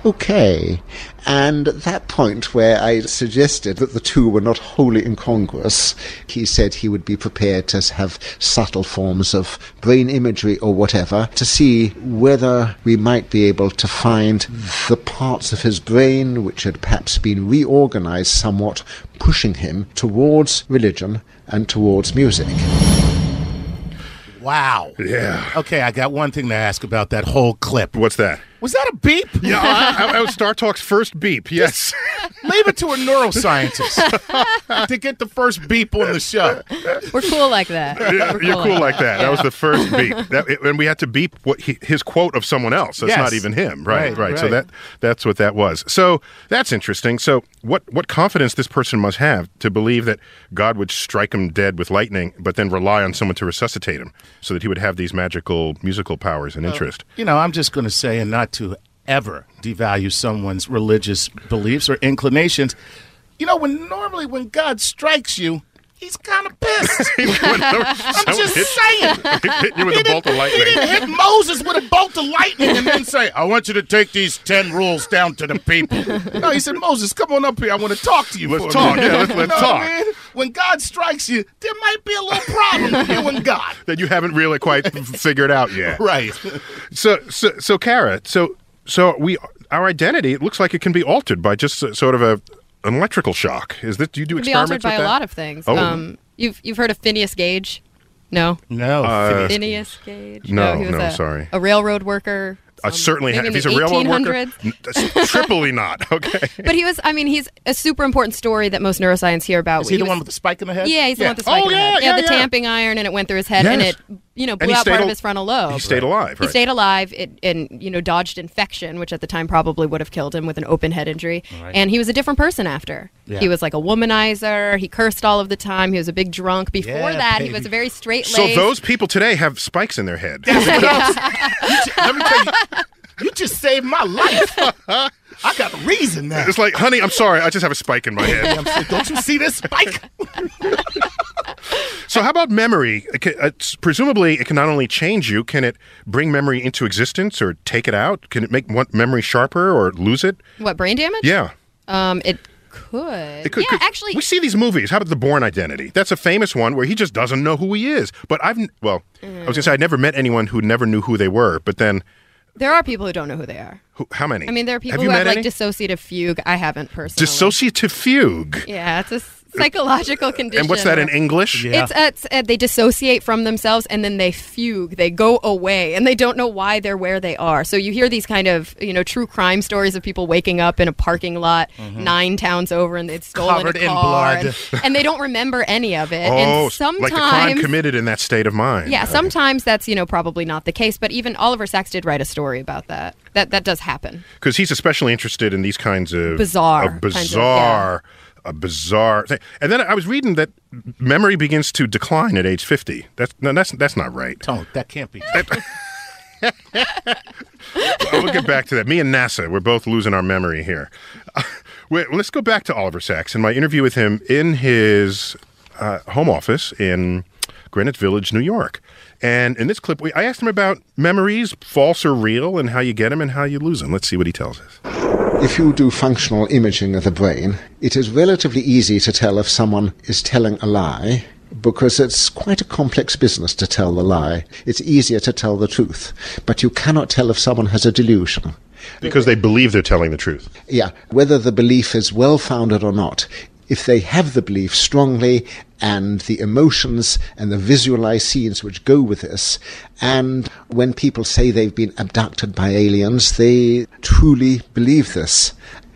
[SPEAKER 11] Okay. And at that point where I suggested that the two were not wholly incongruous, he said he would be prepared to have subtle forms of brain imagery or whatever to see whether we might be able to find the parts of his brain which had perhaps been reorganized somewhat, pushing him towards religion and towards music.
[SPEAKER 2] Wow.
[SPEAKER 1] Yeah.
[SPEAKER 2] Okay, I got one thing to ask about that whole clip.
[SPEAKER 1] What's that?
[SPEAKER 2] Was that a beep?
[SPEAKER 1] Yeah, I, I was Star Talk's first beep, yes.
[SPEAKER 2] Leave it to a neuroscientist to get the first beep on the show.
[SPEAKER 3] We're cool like that.
[SPEAKER 1] Yeah,
[SPEAKER 3] We're
[SPEAKER 1] you're cool like that. That was the first beep. That, it, and we had to beep what he, his quote of someone else. That's
[SPEAKER 2] Yes.
[SPEAKER 1] not even him. Right,
[SPEAKER 2] Right,
[SPEAKER 1] right. So
[SPEAKER 2] right.
[SPEAKER 1] that that's what that was. So that's interesting. So what, what confidence this person must have to believe that God would strike him dead with lightning, but then rely on someone to resuscitate him so that he would have these magical musical powers and interest.
[SPEAKER 2] You know, I'm just going to say, and not to ever devalue someone's religious beliefs or inclinations. You know, when normally when God strikes you, he's kind of pissed. I'm just
[SPEAKER 1] hit,
[SPEAKER 2] saying.
[SPEAKER 1] He hit you with
[SPEAKER 2] He
[SPEAKER 1] a bolt of
[SPEAKER 2] didn't-
[SPEAKER 1] lightning.
[SPEAKER 2] He didn't hit Moses with a bolt of lightning and then say, I want you to take these ten rules down to the people. No, he said, Moses, come on up here. I want to talk to you
[SPEAKER 1] Let's
[SPEAKER 2] for a
[SPEAKER 1] talk.
[SPEAKER 2] minute.
[SPEAKER 1] Yeah, let's- let's
[SPEAKER 2] You know
[SPEAKER 1] talk.
[SPEAKER 2] what I mean? When God strikes you, there might be a little problem with you and God.
[SPEAKER 1] That you haven't really quite figured out yet.
[SPEAKER 2] Right.
[SPEAKER 1] So, so, so, Kara, so, so we, our identity, it looks like it can be altered by just uh, sort of a an electrical shock. Is that? Do you do
[SPEAKER 3] It can be
[SPEAKER 1] experiments
[SPEAKER 3] altered by
[SPEAKER 1] with
[SPEAKER 3] a
[SPEAKER 1] that?
[SPEAKER 3] lot of things.
[SPEAKER 1] Oh.
[SPEAKER 3] Um, you've you've heard of Phineas Gage? No.
[SPEAKER 2] No.
[SPEAKER 1] Uh,
[SPEAKER 3] Phineas Gage?
[SPEAKER 1] No,
[SPEAKER 3] he was
[SPEAKER 1] no,
[SPEAKER 3] a,
[SPEAKER 1] sorry.
[SPEAKER 3] a railroad worker.
[SPEAKER 1] I certainly have.
[SPEAKER 3] maybe
[SPEAKER 1] If
[SPEAKER 3] in
[SPEAKER 1] he's a
[SPEAKER 3] the
[SPEAKER 1] railroad worker,
[SPEAKER 3] eighteen hundreds.
[SPEAKER 1] n- that's triply not. Okay.
[SPEAKER 3] But he was, I mean, he's a super important story that most neuroscience hear about.
[SPEAKER 2] Is he, the
[SPEAKER 3] was-
[SPEAKER 2] one with the spike in the head?
[SPEAKER 3] Yeah, he's the one with the spike
[SPEAKER 1] Oh,
[SPEAKER 3] in the
[SPEAKER 1] yeah,
[SPEAKER 3] head.
[SPEAKER 1] yeah,
[SPEAKER 3] the
[SPEAKER 1] yeah.
[SPEAKER 3] tamping iron, and it went through his head, and
[SPEAKER 1] Yes.
[SPEAKER 3] it, you know,
[SPEAKER 1] And
[SPEAKER 3] blew
[SPEAKER 1] he
[SPEAKER 3] out
[SPEAKER 1] stayed
[SPEAKER 3] part
[SPEAKER 1] al-
[SPEAKER 3] of his frontal lobe.
[SPEAKER 1] He stayed alive,
[SPEAKER 3] He
[SPEAKER 1] right?
[SPEAKER 3] stayed alive it, and, you know, dodged infection, which at the time probably would have killed him with an open head injury.
[SPEAKER 2] Right.
[SPEAKER 3] And he was a different person after.
[SPEAKER 2] Yeah.
[SPEAKER 3] He was like a womanizer. He cursed all of the time. He was a big drunk. Before
[SPEAKER 2] Yeah,
[SPEAKER 3] that,
[SPEAKER 2] baby.
[SPEAKER 3] he was a very straight-laced.
[SPEAKER 1] So those people today have spikes in their head.
[SPEAKER 2] Let me tell you, you just saved my life. I got a reason now.
[SPEAKER 1] It's like, honey, I'm sorry, I just have a spike in my head.
[SPEAKER 2] I'm saying, don't you see this spike?
[SPEAKER 1] So how about memory? It can, it's, presumably, it can not only change you, can it bring memory into existence or take it out? Can it make one memory sharper or lose it?
[SPEAKER 3] What, brain damage?
[SPEAKER 1] Yeah.
[SPEAKER 3] Um, it could.
[SPEAKER 1] It could,
[SPEAKER 3] yeah,
[SPEAKER 1] could-
[SPEAKER 3] actually.
[SPEAKER 1] we see these movies. How about The Bourne Identity? That's a famous one where he just doesn't know who he is. But I've, n- well, I was going to say, I'd never met anyone who never knew who they were, but then,
[SPEAKER 3] There are people who don't know who they are.
[SPEAKER 1] who, how many?
[SPEAKER 3] I mean, there are people
[SPEAKER 1] have
[SPEAKER 3] who
[SPEAKER 1] you
[SPEAKER 3] have
[SPEAKER 1] met
[SPEAKER 3] like
[SPEAKER 1] any?
[SPEAKER 3] dissociative fugue. I haven't personally.
[SPEAKER 1] Dissociative fugue.
[SPEAKER 3] Yeah, it's a s- psychological condition.
[SPEAKER 1] And what's that in English?
[SPEAKER 2] Yeah.
[SPEAKER 3] It's, it's uh, they dissociate from themselves and then they fugue. They go away and they don't know why they're where they are. So you hear these kind of, you know, true crime stories of people waking up in a parking lot
[SPEAKER 2] Mm-hmm.
[SPEAKER 3] nine towns over and they'd stolen
[SPEAKER 2] Covered
[SPEAKER 3] a
[SPEAKER 2] in
[SPEAKER 3] car.
[SPEAKER 2] blood.
[SPEAKER 3] And, and they don't remember any of it.
[SPEAKER 1] Oh,
[SPEAKER 3] and sometimes,
[SPEAKER 1] like the crime committed in that state of mind.
[SPEAKER 3] yeah, sometimes that's, you know, probably not the case. But even Oliver Sacks did write a story about that. That that does happen.
[SPEAKER 1] Because he's especially interested in these kinds of
[SPEAKER 3] Bizarre
[SPEAKER 1] of
[SPEAKER 3] kinds of-
[SPEAKER 1] bizarre, a bizarre thing. And then I was reading that memory begins to decline at age fifty. That's no, that's that's not right.
[SPEAKER 2] Don't. That can't be.
[SPEAKER 1] Well, we'll get back to that. Me and NASA, we're both losing our memory here. Uh, wait, let's go back to Oliver Sacks and my interview with him in his uh, home office in Greenwich Village, New York. And in this clip, we, I asked him about memories, false or real, and how you get them and how you lose them. Let's see what he tells us.
[SPEAKER 11] If you do functional imaging of the brain, it is relatively easy to tell if someone is telling a lie, because it's quite a complex business to tell the lie. It's easier to tell the truth, but you cannot tell if someone has a delusion.
[SPEAKER 1] Because they believe they're telling the truth.
[SPEAKER 11] Yeah, whether the belief is well-founded or not. If they have the belief strongly, and the emotions and the visualized scenes which go with this, and when people say they've been abducted by aliens, they truly believe this.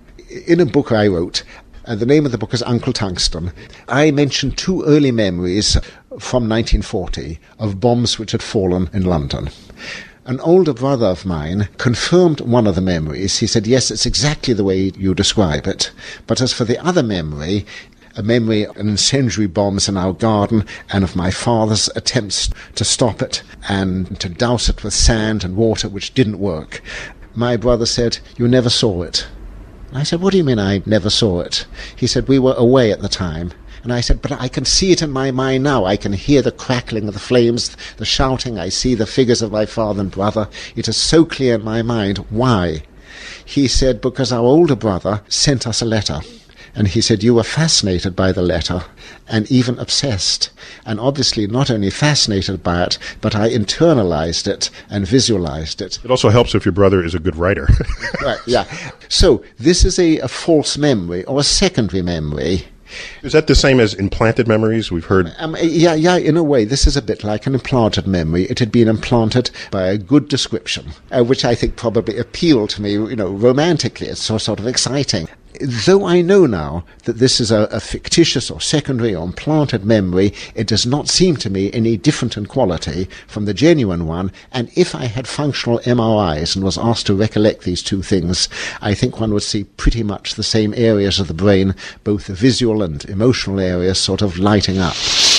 [SPEAKER 11] In a book I wrote, and the name of the book is Uncle Tungsten, I mentioned two early memories from nineteen forty of bombs which had fallen in London. An older brother of mine confirmed one of the memories. He said, yes, it's exactly the way you describe it. But as for the other memory, a memory of incendiary bombs in our garden and of my father's attempts to stop it and to douse it with sand and water, which didn't work, my brother said, you never saw it. I said, what do you mean I never saw it? He said, we were away at the time. And I said, but I can see it in my mind now. I can hear the crackling of the flames, the shouting. I see the figures of my father and brother. It is so clear in my mind. Why? He said, because our older brother sent us a letter. And he said, you were fascinated by the letter and even obsessed. And obviously not only fascinated by it, but I internalized it and visualized it.
[SPEAKER 1] It also helps if your brother is a good writer.
[SPEAKER 11] Right, yeah. So this is a, a false memory or a secondary memory.
[SPEAKER 1] Is that the same as implanted memories? We've heard.
[SPEAKER 11] Um, yeah, yeah. In a way, this is a bit like an implanted memory. It had been implanted by a good description, uh, which I think probably appealed to me, you know, romantically. It's so sort of exciting. Though I know now that this is a, a fictitious or secondary or implanted memory, it does not seem to me any different in quality from the genuine one. And if I had functional M R Is and was asked to recollect these two things, I think one would see pretty much the same areas of the brain, both the visual and emotional areas, sort of lighting up.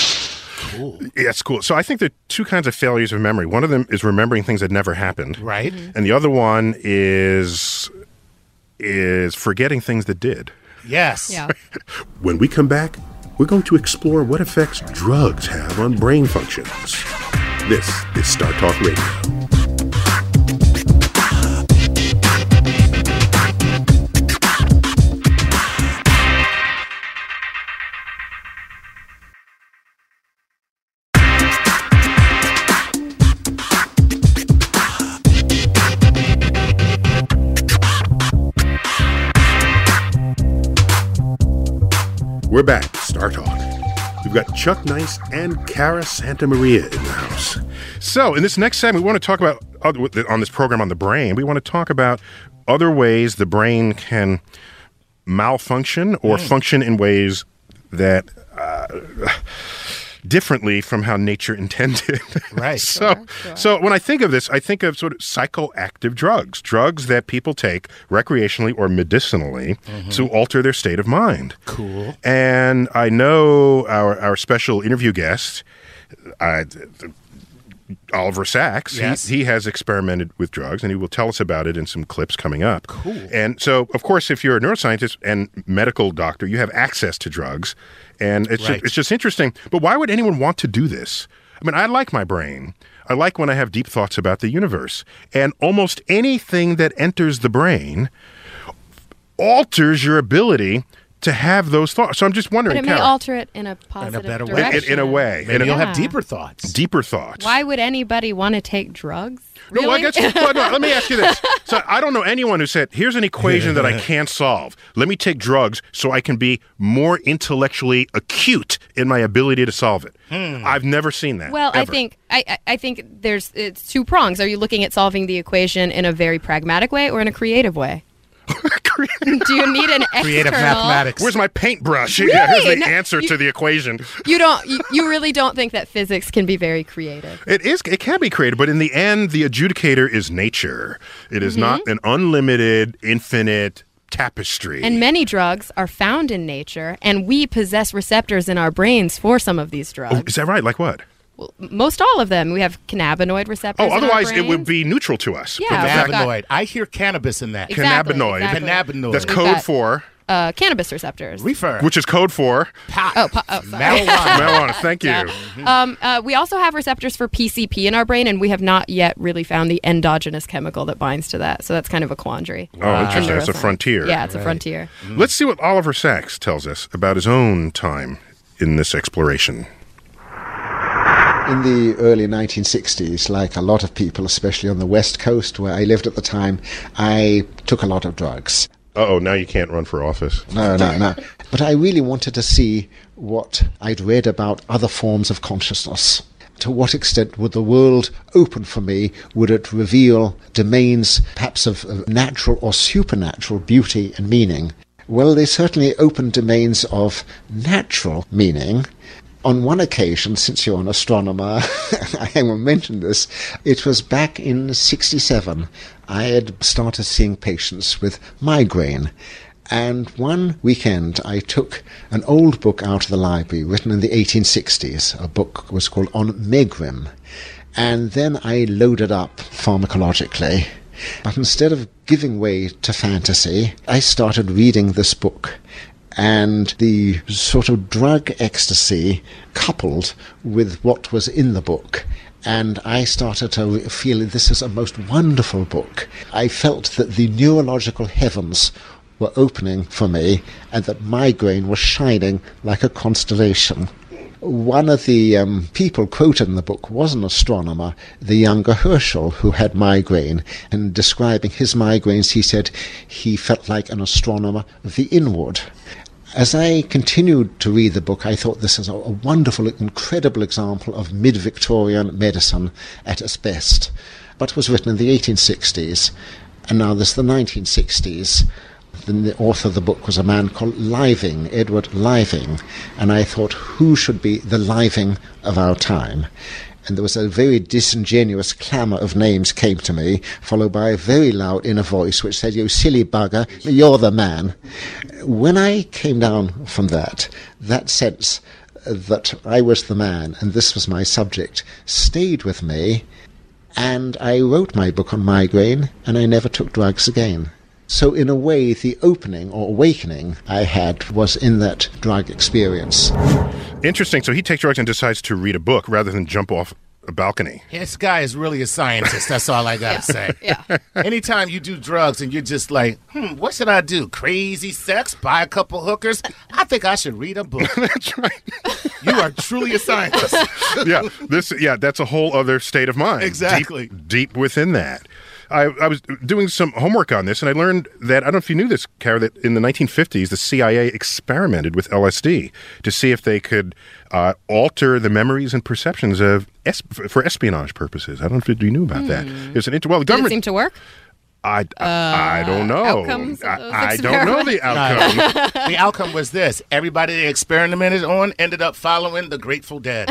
[SPEAKER 1] Cool. Yeah, that's cool. So I think there are two kinds of failures of memory. One of them is remembering things that never happened.
[SPEAKER 2] Right.
[SPEAKER 3] Mm-hmm.
[SPEAKER 1] And the other one is is forgetting things that did.
[SPEAKER 2] Yes.
[SPEAKER 3] Yeah.
[SPEAKER 1] When we come back, we're going to explore what effects drugs have on brain functions. This is Star Talk Radio. We're back, Star Talk. We've got Chuck Nice and Cara Santa Maria in the house. So, in this next segment, we want to talk about, on this program on the brain, we want to talk about other ways the brain can malfunction or mm. function in ways that uh, differently from how nature intended.
[SPEAKER 2] Right.
[SPEAKER 1] so,
[SPEAKER 3] Sure, sure.
[SPEAKER 1] so when I think of this, I think of sort of psychoactive drugs, drugs that people take recreationally or medicinally mm-hmm. to alter their state of mind.
[SPEAKER 2] Cool.
[SPEAKER 1] And I know our our special interview guest, uh, Oliver Sacks,
[SPEAKER 2] yes.
[SPEAKER 1] he, he has experimented with drugs, and he will tell us about it in some clips coming up.
[SPEAKER 2] Cool.
[SPEAKER 1] And so, of course, if you're a neuroscientist and medical doctor, you have access to drugs, and it's,
[SPEAKER 2] Right.
[SPEAKER 1] just, it's just interesting. But why would anyone want to do this? I mean, I like my brain. I like when I have deep thoughts about the universe. And almost anything that enters the brain alters your ability to have those thoughts. So I'm just wondering,
[SPEAKER 3] But it may
[SPEAKER 1] Kara,
[SPEAKER 3] alter it in a positive
[SPEAKER 2] better way.
[SPEAKER 3] direction.
[SPEAKER 1] in, in a way,
[SPEAKER 2] Maybe
[SPEAKER 1] in a,
[SPEAKER 2] you'll
[SPEAKER 3] Yeah.
[SPEAKER 2] have deeper thoughts.
[SPEAKER 1] deeper thoughts.
[SPEAKER 3] Why would anybody want to take drugs?
[SPEAKER 1] No,
[SPEAKER 3] Really?
[SPEAKER 1] well, I guess, well, no, let me ask you this. So I don't know anyone who said, here's an equation that I can't solve. Let me take drugs so I can be more intellectually acute in my ability to solve it. I've never seen that.
[SPEAKER 3] Well, I
[SPEAKER 1] ever.
[SPEAKER 3] think I, I- I think there's it's two prongs. Are you looking at solving the equation in a very pragmatic way or in a creative way? Do you need an external?
[SPEAKER 2] Creative mathematics.
[SPEAKER 1] Where's my paintbrush? Yeah, here's the
[SPEAKER 3] No,
[SPEAKER 1] answer
[SPEAKER 3] you-
[SPEAKER 1] to the equation.
[SPEAKER 3] You don't. You, you really don't think that physics can be very creative?
[SPEAKER 1] It is. It can be creative, but in the end, the adjudicator is nature. It is
[SPEAKER 3] Mm-hmm.
[SPEAKER 1] not an unlimited, infinite tapestry.
[SPEAKER 3] And many drugs are found in nature, and we possess receptors in our brains for some of these drugs.
[SPEAKER 1] Oh, is that right? Like what?
[SPEAKER 3] Well, most all of them. We have cannabinoid receptors.
[SPEAKER 1] Oh,
[SPEAKER 3] in our
[SPEAKER 1] otherwise it would
[SPEAKER 3] brains.
[SPEAKER 1] be neutral to us.
[SPEAKER 3] Yeah, we've got-
[SPEAKER 2] Cannabinoid. I hear cannabis in that.
[SPEAKER 3] Exactly,
[SPEAKER 1] Cannabinoid.
[SPEAKER 3] exactly.
[SPEAKER 2] Cannabinoid.
[SPEAKER 1] That's
[SPEAKER 3] We've
[SPEAKER 1] code
[SPEAKER 3] got-
[SPEAKER 1] for,
[SPEAKER 3] uh, cannabis receptors.
[SPEAKER 2] Reefer.
[SPEAKER 1] which is code for
[SPEAKER 3] Oh, po- oh, sorry.
[SPEAKER 2] Marijuana.
[SPEAKER 1] marijuana. Thank you.
[SPEAKER 3] Yeah. Um, uh, we also have receptors for P C P in our brain, and we have not yet really found the endogenous chemical that binds to that. So that's kind of a quandary.
[SPEAKER 1] Oh, interesting.
[SPEAKER 3] in
[SPEAKER 1] It's a
[SPEAKER 3] neuroscience.
[SPEAKER 1] frontier.
[SPEAKER 3] Yeah, it's a frontier.
[SPEAKER 1] Let's see what Oliver Sacks tells us about his own time in this exploration.
[SPEAKER 11] In the early nineteen sixties, like a lot of people, especially on the West Coast where I lived at the time, I took a lot of drugs.
[SPEAKER 1] Uh-oh, now you can't run for office.
[SPEAKER 11] No, no, no. But I really wanted to see what I'd read about other forms of consciousness. To what extent would the world open for me? Would it reveal domains perhaps of, of natural or supernatural beauty and meaning? Well, they certainly opened domains of natural meaning. On one occasion, since you're an astronomer, I will mention this, it was back in sixty-seven. I had started seeing patients with migraine. And one weekend, I took an old book out of the library, written in the eighteen sixties. A book was called On Megrim. And then I loaded up pharmacologically. But instead of giving way to fantasy, I started reading this book. And the sort of drug ecstasy coupled with what was in the book. And I started to feel this is a most wonderful book. I felt that the neurological heavens were opening for me and that migraine was shining like a constellation. One of the um, people quoted in the book was an astronomer, the younger Herschel, who had migraine. And describing his migraines, he said he felt like an astronomer of the inward. As I continued to read the book, I thought this is a, a wonderful, incredible example of mid-Victorian medicine at its best. But it was written in the eighteen sixties, and now there's the nineteen sixties. The author of the book was a man called Living, Edward Living, and I thought, who should be the Living of our time? And there was a very disingenuous clamour of names came to me, followed by a very loud inner voice which said, "You silly bugger, you're the man." When I came down from that, that sense that I was the man and this was my subject stayed with me, and I wrote my book on migraine, and I never took drugs again. So in a way, the opening or awakening I had was in that drug experience.
[SPEAKER 1] Interesting. So he takes drugs and decides to read a book rather than jump off a balcony.
[SPEAKER 2] This guy is really a scientist. That's all I gotta say.
[SPEAKER 3] Yeah.
[SPEAKER 2] Anytime you do drugs and you're just like, hmm, what should I do? Crazy sex? Buy a couple hookers? I think I should read a book.
[SPEAKER 1] That's right.
[SPEAKER 2] You are truly a scientist.
[SPEAKER 1] yeah, this. Yeah, that's a whole other state of mind.
[SPEAKER 2] Exactly.
[SPEAKER 1] Deep, deep within that. I, I was doing some homework on this, and I learned that, I don't know if you knew this, Kara, that in the nineteen fifties, the C I A experimented with L S D to see if they could uh, alter the memories and perceptions of es- for espionage purposes. I don't know if you knew about that. It's an inter- well, the
[SPEAKER 3] Did it
[SPEAKER 1] government.
[SPEAKER 3] seem to work?
[SPEAKER 1] I, I, I don't know.
[SPEAKER 3] outcomes of those
[SPEAKER 1] I, I don't know the outcome.
[SPEAKER 2] The outcome was this. Everybody they experimented on ended up following the Grateful Dead.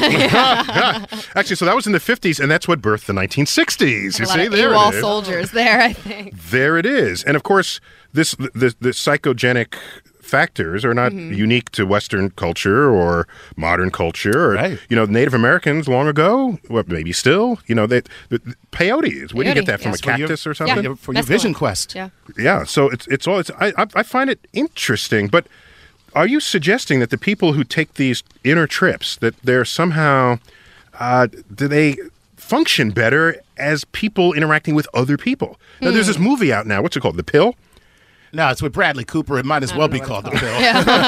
[SPEAKER 1] Actually, so that was in the fifties, and that's what birthed the nineteen sixties. You
[SPEAKER 3] A lot
[SPEAKER 1] see,
[SPEAKER 3] of
[SPEAKER 1] there
[SPEAKER 3] AWOL
[SPEAKER 1] it is.
[SPEAKER 3] soldiers there, I think.
[SPEAKER 1] There it is. And of course, this the, the psychogenic factors are not
[SPEAKER 3] Mm-hmm.
[SPEAKER 1] unique to Western culture or modern culture. Or,
[SPEAKER 2] Right.
[SPEAKER 1] You know, Native Americans long ago, well, maybe still, you know, they, the, the peyote. Where do you get
[SPEAKER 3] Peyote,
[SPEAKER 1] that from?
[SPEAKER 3] yes.
[SPEAKER 1] A
[SPEAKER 2] For your-
[SPEAKER 1] cactus or
[SPEAKER 2] Yeah,
[SPEAKER 1] something?
[SPEAKER 2] your- for your
[SPEAKER 3] Mescaline.
[SPEAKER 2] vision quest.
[SPEAKER 3] Yeah.
[SPEAKER 1] Yeah, so it's it's all. It's, I I I find it interesting, but are you suggesting that the people who take these inner trips that they're somehow uh, do they function better as people interacting with other people? Now, there's this movie out now. What's it called? The Pill.
[SPEAKER 2] No, it's with Bradley Cooper. It might as well be called The Pill.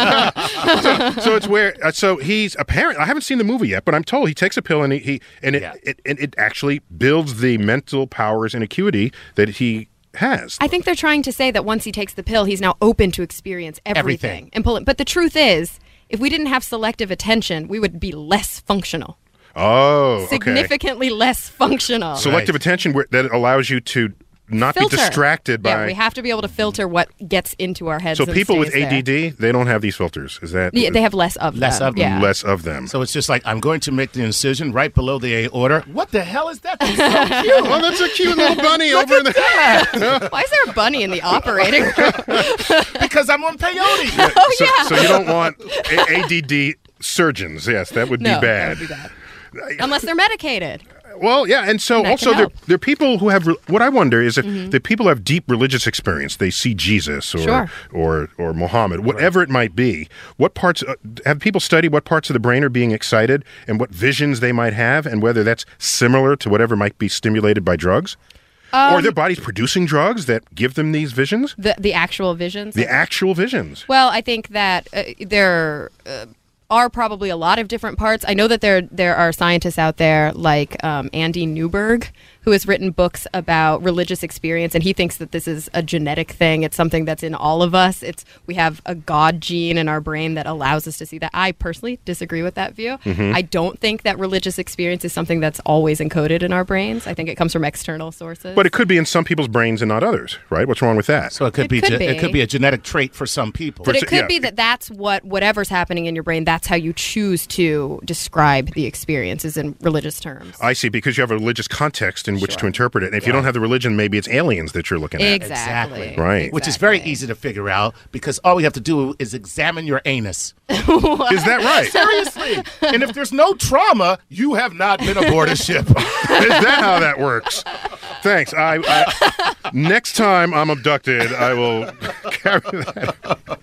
[SPEAKER 1] so, so it's where uh, so he's apparently I haven't seen the movie yet, but I'm told he takes a pill and he, he and it,
[SPEAKER 2] Yeah.
[SPEAKER 1] it and it actually builds the mental powers and acuity that he has.
[SPEAKER 3] I think they're trying to say that once he takes the pill, he's now open to experience everything,
[SPEAKER 2] Everything.
[SPEAKER 3] and pull it. But the truth is, if we didn't have selective attention, we would be less functional.
[SPEAKER 1] Oh, okay.
[SPEAKER 3] Significantly less functional.
[SPEAKER 1] Selective
[SPEAKER 2] Right.
[SPEAKER 1] attention where, that allows you to not
[SPEAKER 3] Filter.
[SPEAKER 1] be distracted by.
[SPEAKER 3] Yeah, we have to be able to filter what gets into our heads.
[SPEAKER 1] so
[SPEAKER 3] and
[SPEAKER 1] people with
[SPEAKER 3] stays
[SPEAKER 1] A D D, they don't have these filters. Is that
[SPEAKER 3] there. Yeah, they have less of
[SPEAKER 2] Less
[SPEAKER 3] them.
[SPEAKER 2] of them.
[SPEAKER 3] Yeah.
[SPEAKER 1] less of them?
[SPEAKER 2] So it's just like, I'm going to make the incision right below the aorta. What the hell is that? That's so cute.
[SPEAKER 1] Oh, that's a cute little bunny over in the.
[SPEAKER 3] Why is there a bunny in the operating room?
[SPEAKER 2] Because I'm on peyote.
[SPEAKER 3] Oh,
[SPEAKER 1] so,
[SPEAKER 3] yeah.
[SPEAKER 1] so you don't want a- ADD surgeons. Yes, that would
[SPEAKER 3] no,
[SPEAKER 1] be bad.
[SPEAKER 3] that would be bad. Unless they're medicated.
[SPEAKER 1] Well, yeah, and so
[SPEAKER 3] That
[SPEAKER 1] also
[SPEAKER 3] can
[SPEAKER 1] there,
[SPEAKER 3] help.
[SPEAKER 1] there are people who have. Re- what I wonder is if the people have deep religious experience. They see Jesus or
[SPEAKER 3] Sure.
[SPEAKER 1] or or Muhammad, whatever it might be. What parts uh, have people studied? What parts of the brain are being excited, and what visions they might have, and whether that's similar to whatever might be stimulated by drugs, or
[SPEAKER 3] Um,
[SPEAKER 1] are their bodies producing drugs that give them these visions,
[SPEAKER 3] The the actual visions.
[SPEAKER 1] the actual visions.
[SPEAKER 3] Well, I think that uh, there uh, are probably a lot of different parts. I know that there there are scientists out there like um, Andy Newberg, who has written books about religious experience, and he thinks that this is a genetic thing. It's something that's in all of us. It's we have a God gene in our brain that allows us to see that. I personally disagree with that view.
[SPEAKER 1] Mm-hmm.
[SPEAKER 3] I don't think that religious experience is something that's always encoded in our brains. I think it comes from external sources.
[SPEAKER 1] But it could be in some people's brains and not others, right? What's wrong with that?
[SPEAKER 2] So it could
[SPEAKER 3] It
[SPEAKER 2] be,
[SPEAKER 3] could
[SPEAKER 2] ge-
[SPEAKER 3] be.
[SPEAKER 2] it could be a genetic trait for some people.
[SPEAKER 3] But it
[SPEAKER 1] Perce-
[SPEAKER 3] could
[SPEAKER 1] yeah.
[SPEAKER 3] be that that's what whatever's happening in your brain. That's how you choose to describe the experiences in religious terms.
[SPEAKER 1] I see, because you have a religious context in which to interpret it. And if you don't have the religion, maybe it's aliens that you're looking at.
[SPEAKER 3] Exactly.
[SPEAKER 1] Right.
[SPEAKER 2] Which is very easy to figure out because all we have to do is examine your anus.
[SPEAKER 1] Is that right?
[SPEAKER 2] Seriously. And if there's no trauma, you have not been aboard a ship.
[SPEAKER 1] Is that how that works? Thanks. I, I next time I'm abducted, I will carry that.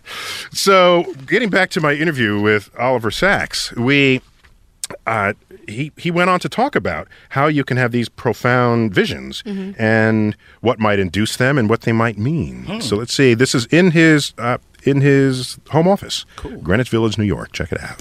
[SPEAKER 1] So, getting back to my interview with Oliver Sacks, we uh, he he went on to talk about how you can have these profound visions and what might induce them and what they might mean. So let's see. This is in his uh, in his home office, Greenwich Village, New York. Check it out.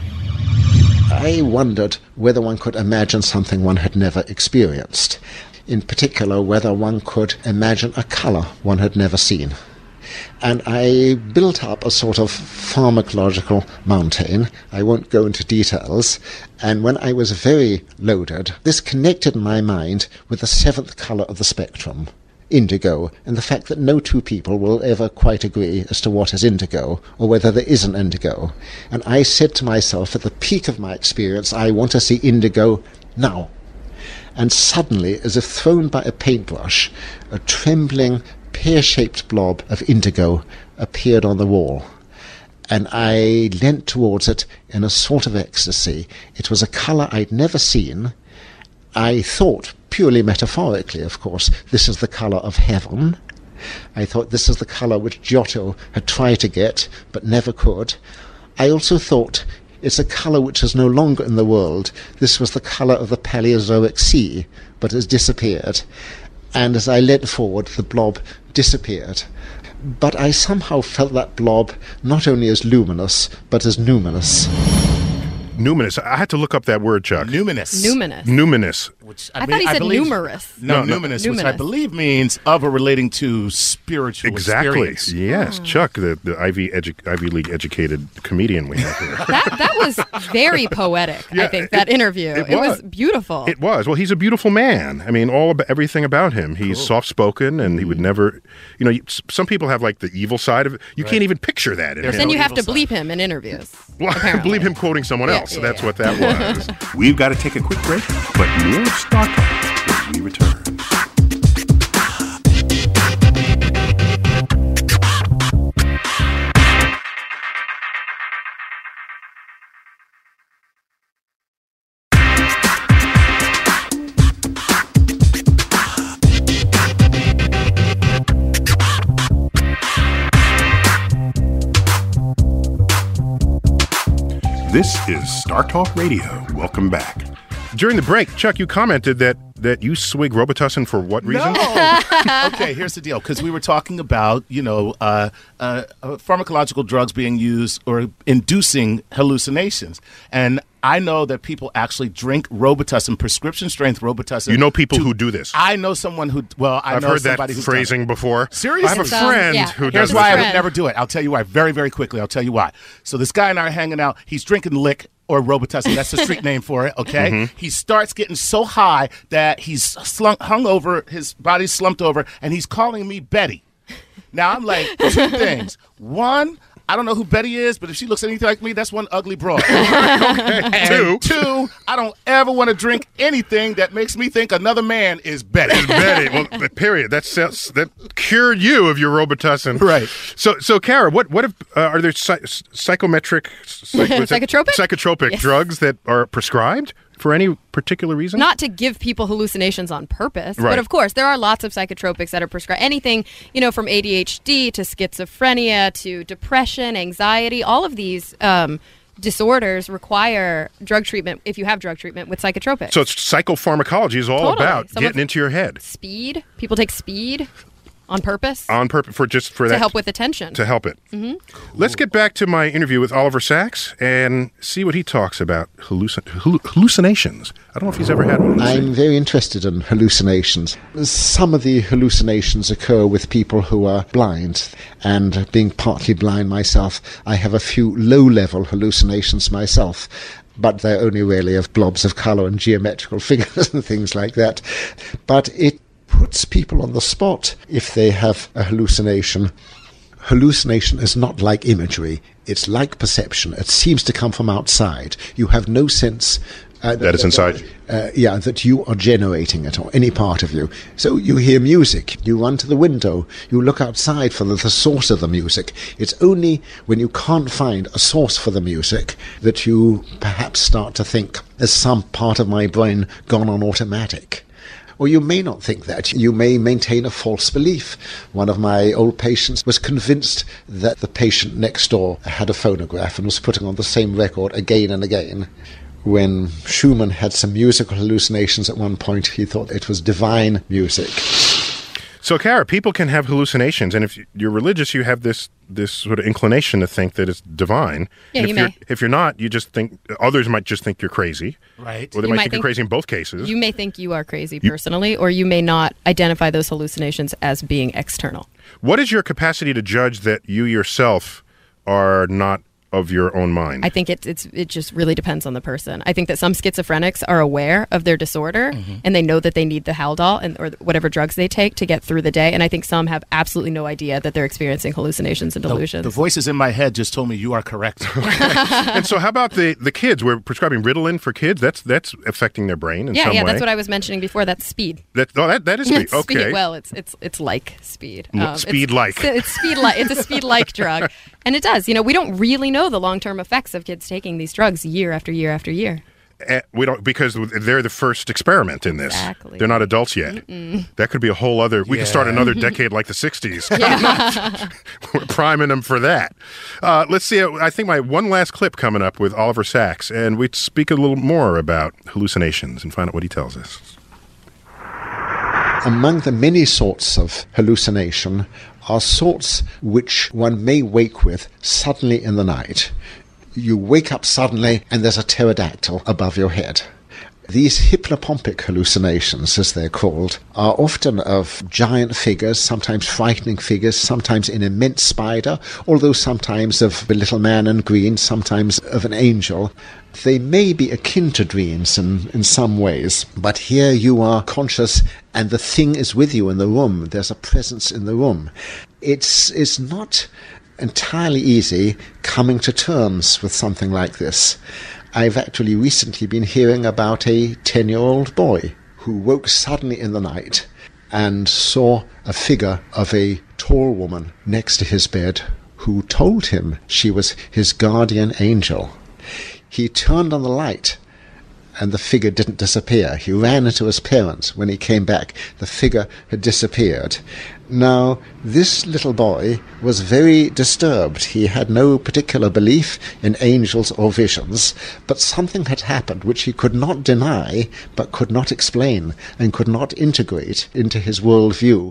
[SPEAKER 11] I wondered whether one could imagine something one had never experienced. In particular, whether one could imagine a color one had never seen. And I built up a sort of pharmacological mountain. I won't go into details. And when I was very loaded, this connected my mind with the seventh color of the spectrum, indigo, and the fact that no two people will ever quite agree as to what is indigo or whether there is an indigo. And I said to myself, at the peak of my experience, I want to see indigo now. And suddenly, as if thrown by a paintbrush, a trembling, pear-shaped blob of indigo appeared on the wall. And I leant towards it in a sort of ecstasy. It was a colour I'd never seen. I thought, purely metaphorically, of course, this is the colour of heaven. I thought this is the colour which Giotto had tried to get, but never could. I also thought it's a colour which is no longer in the world. This was the colour of the Paleozoic sea, but has disappeared. And as I leant forward, the blob disappeared. But I somehow felt that blob not only as luminous, but as numinous.
[SPEAKER 1] Numinous. I had to look up that word, Chuck.
[SPEAKER 2] Numinous.
[SPEAKER 3] Numinous.
[SPEAKER 1] Numinous.
[SPEAKER 2] Which
[SPEAKER 3] I thought he said
[SPEAKER 2] believe-
[SPEAKER 3] numerous.
[SPEAKER 2] No,
[SPEAKER 1] No, no.
[SPEAKER 2] numinous, which I
[SPEAKER 3] Numinous.
[SPEAKER 2] believe means of or relating to spiritual
[SPEAKER 1] Exactly.
[SPEAKER 2] experience.
[SPEAKER 1] Yes, Chuck, the, the Ivy edu- Ivy League educated comedian we have here.
[SPEAKER 3] That that was very poetic. I
[SPEAKER 1] Yeah,
[SPEAKER 3] think that
[SPEAKER 1] it-
[SPEAKER 3] interview.
[SPEAKER 1] it
[SPEAKER 3] It, was.
[SPEAKER 1] was.
[SPEAKER 3] beautiful.
[SPEAKER 1] It was. Well, he's a beautiful man. I mean, all about everything about him. He's soft-spoken, and he would never. You know, you- s- some people have like the evil side of it. You can't even picture that in
[SPEAKER 2] There's
[SPEAKER 1] him.
[SPEAKER 3] then
[SPEAKER 2] no
[SPEAKER 3] you have to
[SPEAKER 2] evil
[SPEAKER 3] bleep him in interviews.
[SPEAKER 1] Well, I
[SPEAKER 3] apparently.
[SPEAKER 1] believe him quoting someone
[SPEAKER 3] Yeah,
[SPEAKER 1] else. So
[SPEAKER 3] yeah,
[SPEAKER 1] that's
[SPEAKER 3] yeah.
[SPEAKER 1] what that was. We've got to take a quick break, but more Star Talk when we return. This is Star Talk Radio. Welcome back. During the break, Chuck, you commented that that you swig Robitussin for what reason?
[SPEAKER 2] No. Okay, here's the deal. Because we were talking about, you know, uh, uh, uh, pharmacological drugs being used or inducing hallucinations. And I know that people actually drink Robitussin, prescription strength Robitussin.
[SPEAKER 1] You know people
[SPEAKER 2] to,
[SPEAKER 1] who do this.
[SPEAKER 2] I know someone who, well, I
[SPEAKER 1] I've
[SPEAKER 2] know
[SPEAKER 1] heard
[SPEAKER 2] somebody
[SPEAKER 1] that
[SPEAKER 2] who's
[SPEAKER 1] phrasing
[SPEAKER 2] done it.
[SPEAKER 1] before.
[SPEAKER 2] Seriously?
[SPEAKER 1] I have a
[SPEAKER 3] It's, um,
[SPEAKER 1] friend
[SPEAKER 3] yeah.
[SPEAKER 1] who
[SPEAKER 3] Here's
[SPEAKER 1] does
[SPEAKER 2] Here's
[SPEAKER 1] this.
[SPEAKER 2] why I would
[SPEAKER 3] friend.
[SPEAKER 2] never do it. I'll tell you why. Very, very quickly. I'll tell you why. So this guy and I are hanging out. He's drinking lick or Robitussin. That's the street name for it, okay?
[SPEAKER 1] Mm-hmm.
[SPEAKER 2] He starts getting so high that he's slunk, hung over, his body's slumped over, and he's calling me Betty. Now, I'm like, two things. One, I don't know who Betty is, but if she looks anything like me, that's one ugly broad. And
[SPEAKER 1] Two.
[SPEAKER 2] two, I don't ever want to drink anything that makes me think another man is Betty.
[SPEAKER 1] Betty, well, but period. That sounds, that cured you of your Robitussin,
[SPEAKER 2] Right.
[SPEAKER 1] So, so Kara, what, what if uh, are there psy- psychometric, psych- what's it?
[SPEAKER 3] Psychotropic?
[SPEAKER 1] psychotropic
[SPEAKER 3] Yes.
[SPEAKER 1] drugs that are prescribed for any particular reason?
[SPEAKER 3] Not to give people hallucinations on purpose,
[SPEAKER 1] Right.
[SPEAKER 3] but of course, there are lots of psychotropics that are prescribed. Anything, you know, from A D H D to schizophrenia to depression, anxiety, all of these um, disorders require drug treatment if you have drug treatment with psychotropics.
[SPEAKER 1] So it's psychopharmacology is all
[SPEAKER 3] Totally.
[SPEAKER 1] about
[SPEAKER 3] Some
[SPEAKER 1] getting
[SPEAKER 3] of-
[SPEAKER 1] into your head
[SPEAKER 3] Speed. People take speed on purpose
[SPEAKER 1] on purpose for just for
[SPEAKER 3] to
[SPEAKER 1] that
[SPEAKER 3] help with attention.
[SPEAKER 1] to help it. Mm-hmm. Let's get back to my interview with Oliver Sacks and see what he talks about hallucin- hallu- hallucinations. I don't know if he's ever had one.
[SPEAKER 11] I'm very interested in hallucinations. Some of the hallucinations occur with people who are blind, and being partly blind myself, I have a few low-level hallucinations myself, but they're only really of blobs of colour and geometrical figures and things like that. But it puts people on the spot if they have a hallucination. Hallucination is not like imagery. It's like perception. It seems to come from outside. You have no sense uh,
[SPEAKER 1] That it's inside you.
[SPEAKER 11] Uh, yeah, that you are generating it, or any part of you. So you hear music, you run to the window, you look outside for the, the source of the music. It's only when you can't find a source for the music that you perhaps start to think, there's some part of my brain gone on automatic. Or you may not think that. You may maintain a false belief. One of my old patients was convinced that the patient next door had a phonograph and was putting on the same record again and again. When Schumann had some musical hallucinations at one point, he thought it was divine music.
[SPEAKER 1] So, Kara, people can have hallucinations, and if you're religious, you have this this sort of inclination to think that it's divine.
[SPEAKER 3] Yeah,
[SPEAKER 1] and
[SPEAKER 3] you
[SPEAKER 1] if you're
[SPEAKER 3] may.
[SPEAKER 1] if you're not, you just think others might just think you're crazy.
[SPEAKER 2] Right.
[SPEAKER 1] Or they
[SPEAKER 3] You
[SPEAKER 1] might,
[SPEAKER 3] might
[SPEAKER 1] think, you're
[SPEAKER 3] think-
[SPEAKER 1] crazy in both cases.
[SPEAKER 3] You may think you are crazy personally, or you may not identify those hallucinations as being external.
[SPEAKER 1] What is your capacity to judge that you yourself are not of your own mind?
[SPEAKER 3] I think it, it's it just really depends on the person. I think that some schizophrenics are aware of their disorder
[SPEAKER 1] Mm-hmm.
[SPEAKER 3] and they know that they need the Haldol and or whatever drugs they take to get through the day. And I think some have absolutely no idea that they're experiencing hallucinations and
[SPEAKER 2] The,
[SPEAKER 3] delusions.
[SPEAKER 2] the voices in my head just told me you are correct.
[SPEAKER 1] And so, how about the, the kids? We're prescribing Ritalin for kids. That's that's affecting their brain in
[SPEAKER 3] yeah,
[SPEAKER 1] some
[SPEAKER 3] yeah,
[SPEAKER 1] way.
[SPEAKER 3] that's what I was mentioning before. That's speed.
[SPEAKER 1] That, oh, that that is speed.
[SPEAKER 3] It's
[SPEAKER 1] Okay.
[SPEAKER 3] speed. Well, it's it's it's like speed.
[SPEAKER 1] L-
[SPEAKER 3] it's-
[SPEAKER 1] speed-like.
[SPEAKER 3] It's, it's speed like. It's a speed like drug, and it does. You know, we don't really know the long term effects of kids taking these drugs year after year after year.
[SPEAKER 1] Eh, we don't because they're the first experiment in this.
[SPEAKER 3] Exactly.
[SPEAKER 1] They're not adults yet.
[SPEAKER 3] Mm-mm.
[SPEAKER 1] That could be a whole other. We could start
[SPEAKER 2] Yeah.
[SPEAKER 1] another decade like the sixties.
[SPEAKER 3] Yeah.
[SPEAKER 1] We're priming them for that. Uh, let's see. I think my one last clip coming up with Oliver Sacks, and we speak a little more about hallucinations and find out what he tells us.
[SPEAKER 11] Among the many sorts of hallucination are sorts which one may wake with suddenly in the night. You wake up suddenly and there's a pterodactyl above your head. These hypnopompic hallucinations, as they're called, are often of giant figures, sometimes frightening figures, sometimes an immense spider, although sometimes of the little man in green, sometimes of an angel. They may be akin to dreams in, in some ways, but here you are conscious and the thing is with you in the room. There's a presence in the room. It's, it's not entirely easy coming to terms with something like this. I've actually recently been hearing about a ten-year-old boy who woke suddenly in the night and saw a figure of a tall woman next to his bed who told him she was his guardian angel. He turned on the light and the figure didn't disappear. He ran into his parents. When he came back, the figure had disappeared. Now, this little boy was very disturbed. He had no particular belief in angels or visions, but something had happened which he could not deny, but could not explain, and could not integrate into his worldview.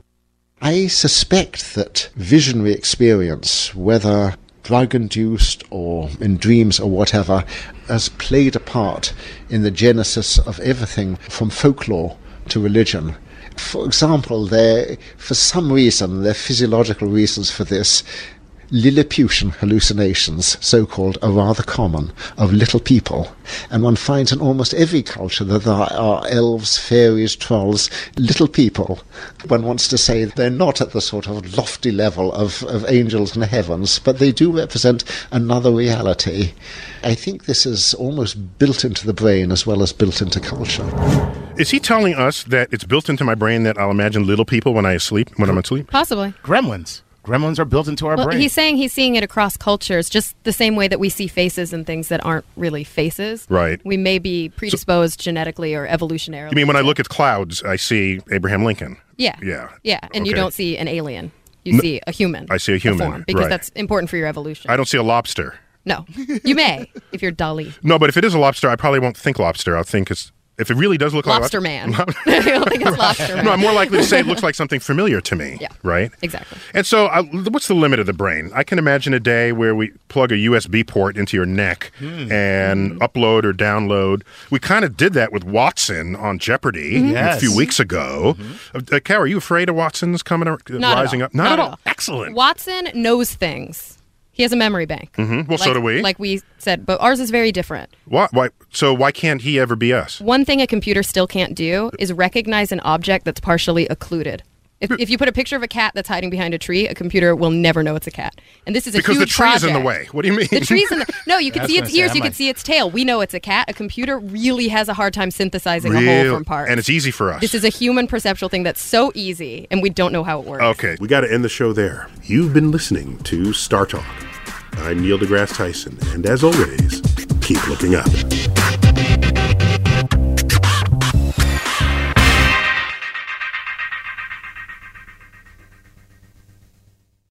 [SPEAKER 11] I suspect that visionary experience, whether drug-induced or in dreams or whatever, has played a part in the genesis of everything from folklore to religion. For example, there, for some reason, there are physiological reasons for this. Lilliputian hallucinations, so-called, are rather common, of little people. And one finds in almost every culture that there are elves, fairies, trolls, little people. One wants to say they're not at the sort of lofty level of, of angels in the heavens, but they do represent another reality. I think this is almost built into the brain as well as built into culture.
[SPEAKER 1] Is he telling us that it's built into my brain that I'll imagine little people when I sleep, when I'm asleep?
[SPEAKER 3] Possibly.
[SPEAKER 2] Gremlins. Gremlins are built into our
[SPEAKER 3] well,
[SPEAKER 2] brain.
[SPEAKER 3] He's saying he's seeing it across cultures, just the same way that we see faces and things that aren't really faces.
[SPEAKER 1] Right.
[SPEAKER 3] We may be predisposed so, genetically or evolutionarily.
[SPEAKER 1] You mean when I look at clouds, I see Abraham Lincoln?
[SPEAKER 3] Yeah.
[SPEAKER 1] Yeah.
[SPEAKER 3] Yeah, and
[SPEAKER 1] okay.
[SPEAKER 3] you don't see an alien. You no, see a human.
[SPEAKER 1] I see a human,
[SPEAKER 3] form, because
[SPEAKER 1] right.
[SPEAKER 3] that's important for your evolution.
[SPEAKER 1] I don't see a lobster.
[SPEAKER 3] No. You may, if you're Dali.
[SPEAKER 1] No, but if it is a lobster, I probably won't think lobster. I'll think it's... If it really does look
[SPEAKER 3] lobster
[SPEAKER 1] like
[SPEAKER 3] man. Lobster man. I don't think it's lobster man.
[SPEAKER 1] No, I'm more likely to say it looks like something familiar to me.
[SPEAKER 3] Yeah.
[SPEAKER 1] Right?
[SPEAKER 3] Exactly.
[SPEAKER 1] And so uh, what's the limit of the brain? I can imagine a day where we plug a U S B port into your neck mm. and mm. upload or download. We kind of did that with Watson on Jeopardy mm-hmm. yes. a few weeks ago. Mm-hmm. Uh, Kara, are you afraid of Watson's coming or, uh,
[SPEAKER 3] Not
[SPEAKER 1] rising
[SPEAKER 3] at
[SPEAKER 1] up?
[SPEAKER 3] Not,
[SPEAKER 1] Not
[SPEAKER 3] at
[SPEAKER 1] at
[SPEAKER 3] all.
[SPEAKER 1] all. Excellent.
[SPEAKER 3] Watson knows things. He has a memory bank.
[SPEAKER 1] Mm-hmm. Well,
[SPEAKER 3] like,
[SPEAKER 1] so do we.
[SPEAKER 3] Like we said, but ours is very different.
[SPEAKER 1] Why, why? So why can't he ever be us?
[SPEAKER 3] One thing a computer still can't do is recognize an object that's partially occluded. If, if you put a picture of a cat that's hiding behind a tree, a computer will never know it's a cat. And this is a
[SPEAKER 1] because
[SPEAKER 3] huge
[SPEAKER 1] the tree
[SPEAKER 3] project.
[SPEAKER 1] is in the way. What do you mean?
[SPEAKER 3] The tree's in the... No, you can see its ears,
[SPEAKER 2] say,
[SPEAKER 3] you
[SPEAKER 2] might...
[SPEAKER 3] can see its tail. We know it's a cat. A computer really has a hard time synthesizing
[SPEAKER 1] Real,
[SPEAKER 3] a whole from parts.
[SPEAKER 1] And it's easy for us.
[SPEAKER 3] This is a human perceptual thing that's so easy, and we don't know how it works.
[SPEAKER 1] Okay, we got to end the show there. You've been listening to Star Talk. I'm Neil deGrasse Tyson, and as always, keep looking up.